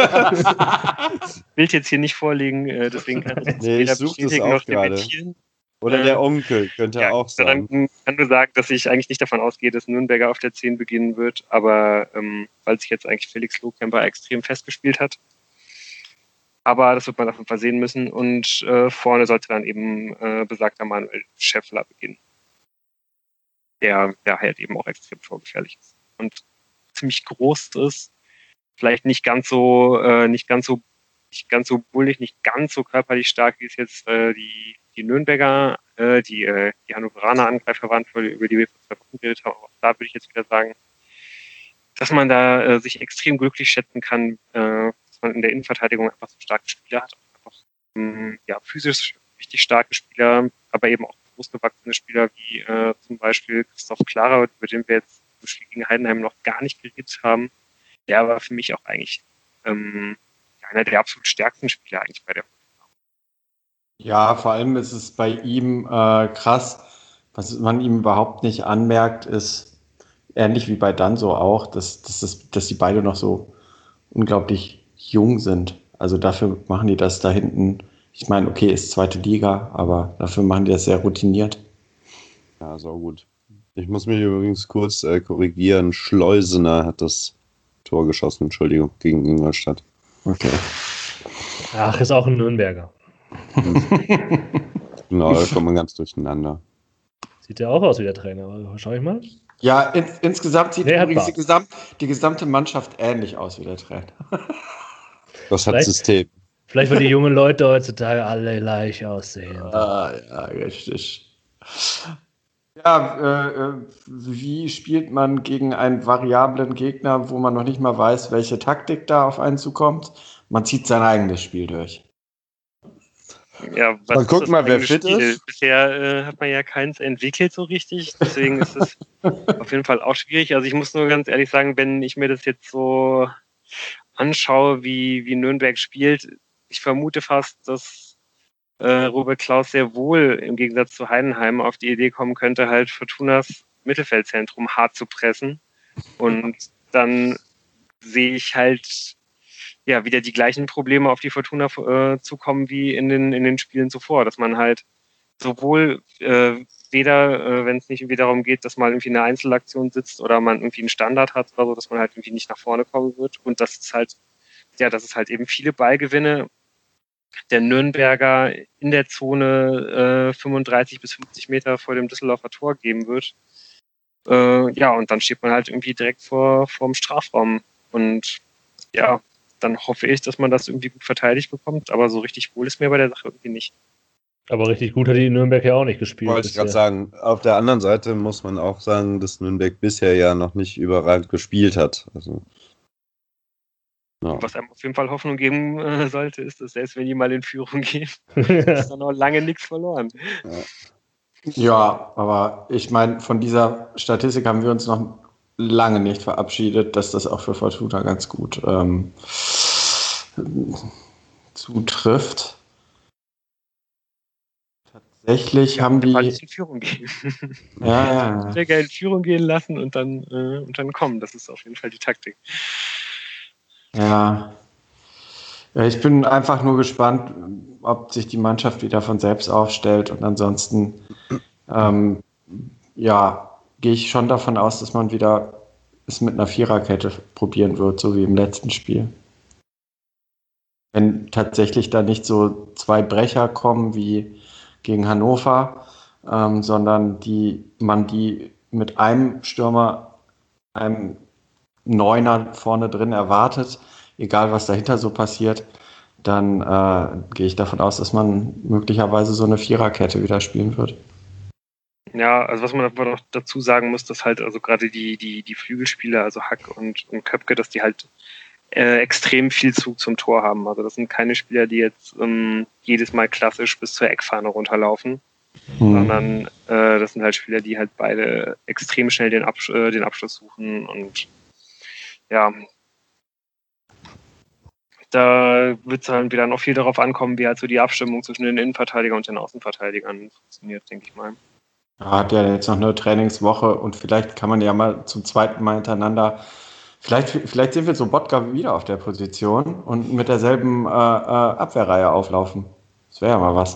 Bild jetzt hier nicht vorlegen, äh, deswegen kann ich das Nee, ich weder such das bestätigen auch noch gerade. dementieren. Oder Äh, der Onkel, könnte Ja, auch sein. dann kann du sagen, dass ich eigentlich nicht davon ausgehe, dass Nürnberger auf der zehn beginnen wird, aber ähm, weil sich jetzt eigentlich Felix Lohkemper extrem festgespielt hat. Aber das wird man auf jeden Fall sehen müssen und äh, vorne sollte dann eben äh, besagter Manuel Schäffler beginnen, der, der halt eben auch extrem torgefährlich ist und ziemlich groß ist, vielleicht nicht ganz so, äh, nicht ganz so, nicht ganz so bullig, nicht ganz so körperlich stark, wie es jetzt äh, die, die Nürnberger, äh, die, äh, die Hannoveraner Angreifer waren, über die wir vor zwei Wochen geredet haben. Auch da würde ich jetzt wieder sagen, dass man da äh, sich extrem glücklich schätzen kann, äh, dass man in der Innenverteidigung einfach so starke Spieler hat, einfach ähm, ja, physisch richtig starke Spieler, aber eben auch großgewachsene Spieler wie äh, zum Beispiel Christoph Klara, über den wir jetzt im Spiel gegen Heidenheim noch gar nicht geredet haben. Der war für mich auch eigentlich ähm, einer der absolut stärksten Spieler eigentlich bei der. Ja, vor allem ist es bei ihm äh, krass, was man ihm überhaupt nicht anmerkt, ist ähnlich wie bei Danso auch, dass, dass, dass, dass die beide noch so unglaublich jung sind. Also dafür machen die das da hinten. Ich meine, okay, ist zweite Liga, aber dafür machen die das sehr routiniert. Ja, sau gut. Ich muss mich übrigens kurz äh, korrigieren. Schleusener hat das Tor geschossen, Entschuldigung, gegen Ingolstadt. Okay. Ach, ist auch ein Nürnberger. Genau, da kommt man ganz durcheinander. Sieht ja auch aus wie der Trainer, aber schau ich mal. Ja, in, insgesamt sieht Nee, hat übrigens die, Bart. Gesamt, die gesamte Mannschaft ähnlich aus wie der Trainer. Das hat Vielleicht- System. Vielleicht, weil die jungen Leute heutzutage alle gleich aussehen. Ah, ja, richtig. Ja, äh, äh, wie spielt man gegen einen variablen Gegner, wo man noch nicht mal weiß, welche Taktik da auf einen zukommt? Man zieht sein eigenes Spiel durch. Ja, was Dann ist guck das mal, wer eigene fit Spiel? ist. Bisher äh, hat man ja keins entwickelt so richtig, deswegen ist es auf jeden Fall auch schwierig. Also ich muss nur ganz ehrlich sagen, wenn ich mir das jetzt so anschaue, wie, wie Nürnberg spielt, ich vermute fast, dass äh, Robert Klaus sehr wohl im Gegensatz zu Heidenheim auf die Idee kommen könnte, halt Fortunas Mittelfeldzentrum hart zu pressen. Und dann sehe ich halt ja wieder die gleichen Probleme auf die Fortuna äh, zukommen wie in den, in den Spielen zuvor, dass man halt sowohl äh, weder, äh, wenn es nicht irgendwie darum geht, dass man irgendwie eine Einzelaktion sitzt oder man irgendwie einen Standard hat oder so, dass man halt irgendwie nicht nach vorne kommen wird und dass es halt, ja, dass es halt eben viele Ballgewinne der Nürnberger in der Zone äh, fünfunddreißig bis fünfzig Meter vor dem Düsseldorfer Tor geben wird. Äh, ja, und dann steht man halt irgendwie direkt vor vorm Strafraum und ja, dann hoffe ich, dass man das irgendwie gut verteidigt bekommt, aber so richtig wohl ist mir bei der Sache irgendwie nicht. Aber richtig gut hat die Nürnberg ja auch nicht gespielt. Wollte ich gerade bisher. sagen. Auf der anderen Seite muss man auch sagen, dass Nürnberg bisher ja noch nicht überragend gespielt hat. Also, ja. Was einem auf jeden Fall Hoffnung geben äh, sollte, ist, dass selbst wenn die mal in Führung gehen, Ja. ist dann noch lange nichts verloren. Ja, aber ich meine, von dieser Statistik haben wir uns noch lange nicht verabschiedet, dass das auch für Fortuna ganz gut ähm, zutrifft. Tatsächlich haben Einfach die. nicht in Führung gehen. Ja, ja. Nürnberger in Führung gehen lassen und dann, äh, und dann kommen. Das ist auf jeden Fall die Taktik. Ja. Ja, ich bin einfach nur gespannt, ob sich die Mannschaft wieder von selbst aufstellt. Und ansonsten, ähm, ja, gehe ich schon davon aus, dass man wieder es mit einer Viererkette probieren wird, so wie im letzten Spiel. Wenn tatsächlich da nicht so zwei Brecher kommen wie gegen Hannover, ähm, sondern die man die mit einem Stürmer, einem Neuner vorne drin erwartet, egal was dahinter so passiert, dann äh, gehe ich davon aus, dass man möglicherweise so eine Viererkette wieder spielen wird. Ja, also was man aber noch dazu sagen muss, dass halt also gerade die, die, die Flügelspieler, also Hack und, und Köpke, dass die halt äh, extrem viel Zug zum Tor haben. Also das sind keine Spieler, die jetzt ähm, jedes Mal klassisch bis zur Eckfahne runterlaufen. Hm. Sondern äh, das sind halt Spieler, die halt beide extrem schnell den, Absch äh, den Abschluss suchen und ja, da wird es dann wieder noch viel darauf ankommen, wie halt so die Abstimmung zwischen den Innenverteidigern und den Außenverteidigern funktioniert, denke ich mal. Er hat ja jetzt noch eine Trainingswoche und vielleicht kann man ja mal zum zweiten Mal hintereinander, vielleicht, vielleicht sind wir so Botka wieder auf der Position und mit derselben äh, äh, Abwehrreihe auflaufen. Das wäre ja mal was.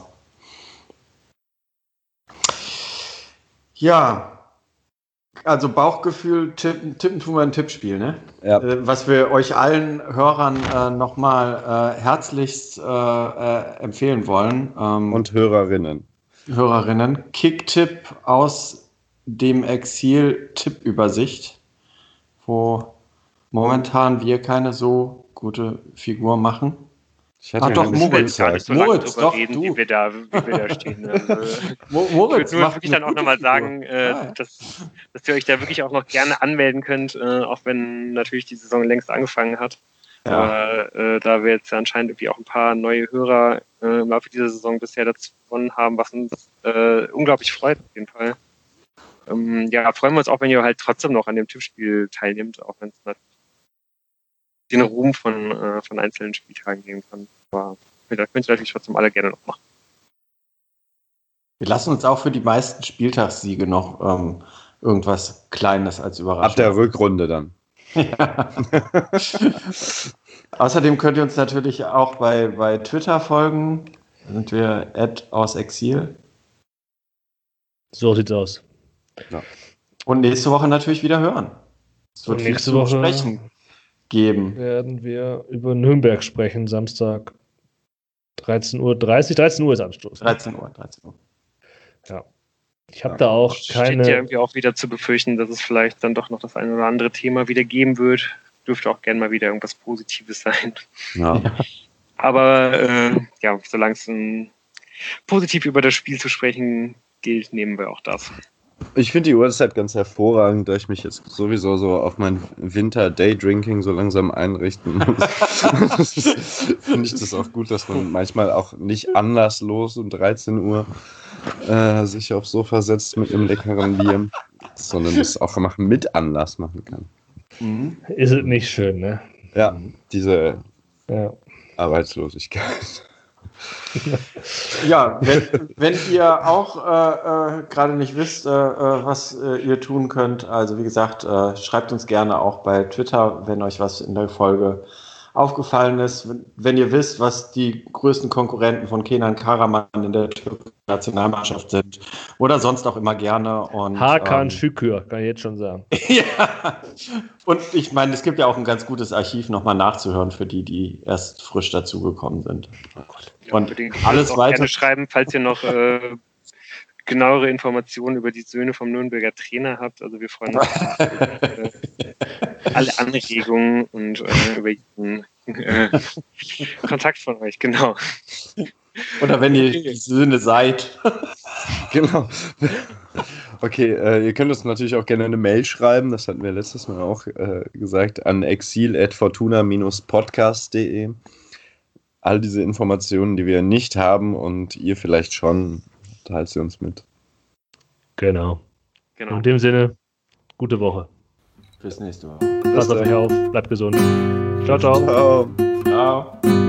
Ja, also Bauchgefühl, tippen, tippen tun wir ein Tippspiel, ne? Ja. Äh, was wir euch allen Hörern äh, nochmal äh, herzlichst äh, äh, empfehlen wollen. Ähm, Und Hörerinnen. Hörerinnen. Kicktipp aus dem Exil Tippübersicht, wo momentan wir keine so gute Figur machen. Ich hatte ah, doch, Moritz. Gar nicht so Moritz, drüber doch, reden, du. Wie wir da, wie wir da stehen. Also, Moritz, ich würde nur wirklich dann auch nochmal sagen, äh, ja, ja. Dass, dass ihr euch da wirklich auch noch gerne anmelden könnt, äh, auch wenn natürlich die Saison längst angefangen hat. Ja. Aber äh, da wir jetzt ja anscheinend irgendwie auch ein paar neue Hörer äh, im Laufe dieser Saison bisher dazu gewonnen haben, was uns äh, unglaublich freut auf jeden Fall. Ähm, ja, freuen wir uns auch, wenn ihr halt trotzdem noch an dem Tippspiel teilnehmt, auch wenn es natürlich den Ruhm von, äh, von einzelnen Spieltagen geben kann. Aber da könnt ihr natürlich trotzdem alle gerne noch machen. Wir lassen uns auch für die meisten Spieltagssiege noch ähm, irgendwas Kleines als Überraschung. Ab der Rückrunde dann. Ja. Außerdem könnt ihr uns natürlich auch bei, bei Twitter folgen. Da sind wir at aus Exil. So sieht's aus. Ja. Und nächste Woche natürlich wieder hören. Es wird Und viel nächste zu Woche besprechen geben. Werden wir über Nürnberg sprechen, Samstag dreizehn Uhr dreißig. dreizehn Uhr ist Anstoß. dreizehn Uhr, dreizehn Uhr. Ja. Ich habe da auch keine... Steht ja irgendwie auch wieder zu befürchten, dass es vielleicht dann doch noch das ein oder andere Thema wieder geben wird. Dürfte auch gerne mal wieder irgendwas Positives sein. Ja. Aber äh, ja, solange es um, positiv über das Spiel zu sprechen gilt, nehmen wir auch das. Ich finde die Uhrzeit ganz hervorragend, da ich mich jetzt sowieso so auf mein Winter-Day-Drinking so langsam einrichten muss. Finde ich das auch gut, dass man manchmal auch nicht anlasslos um dreizehn Uhr äh, sich aufs Sofa setzt mit einem leckeren Bier, sondern das auch einfach mit Anlass machen kann. Mhm. Ist es nicht schön, ne? Ja, diese Ja. Arbeitslosigkeit. Ja, wenn, wenn ihr auch äh, äh, gerade nicht wisst, äh, was äh, ihr tun könnt, also wie gesagt, äh, schreibt uns gerne auch bei Twitter, wenn euch was in der Folge aufgefallen ist. Wenn, wenn ihr wisst, was die größten Konkurrenten von Kenan Karaman in der türkischen Nationalmannschaft sind oder sonst auch immer gerne. Und, Hakan ähm, Şükür, kann ich jetzt schon sagen. ja, und ich meine, es gibt ja auch ein ganz gutes Archiv nochmal nachzuhören für die, die erst frisch dazugekommen sind. Ja, und alles auch weiter gerne schreiben, falls ihr noch äh, genauere Informationen über die Söhne vom Nürnberger Trainer habt. Also wir freuen uns äh, alle Anregungen und äh, über jeden äh, Kontakt von euch, genau. Oder wenn ihr die Söhne seid. Genau. Okay, äh, ihr könnt uns natürlich auch gerne eine Mail schreiben, das hatten wir letztes Mal auch äh, gesagt, an exil at fortuna dash podcast punkt de. All diese Informationen, die wir nicht haben und ihr vielleicht schon, teilt sie uns mit. Genau. genau. In dem Sinne, gute Woche. Bis nächste Woche. Passt auf euch auf, bleibt gesund. Ciao, ciao. Ciao. Ciao.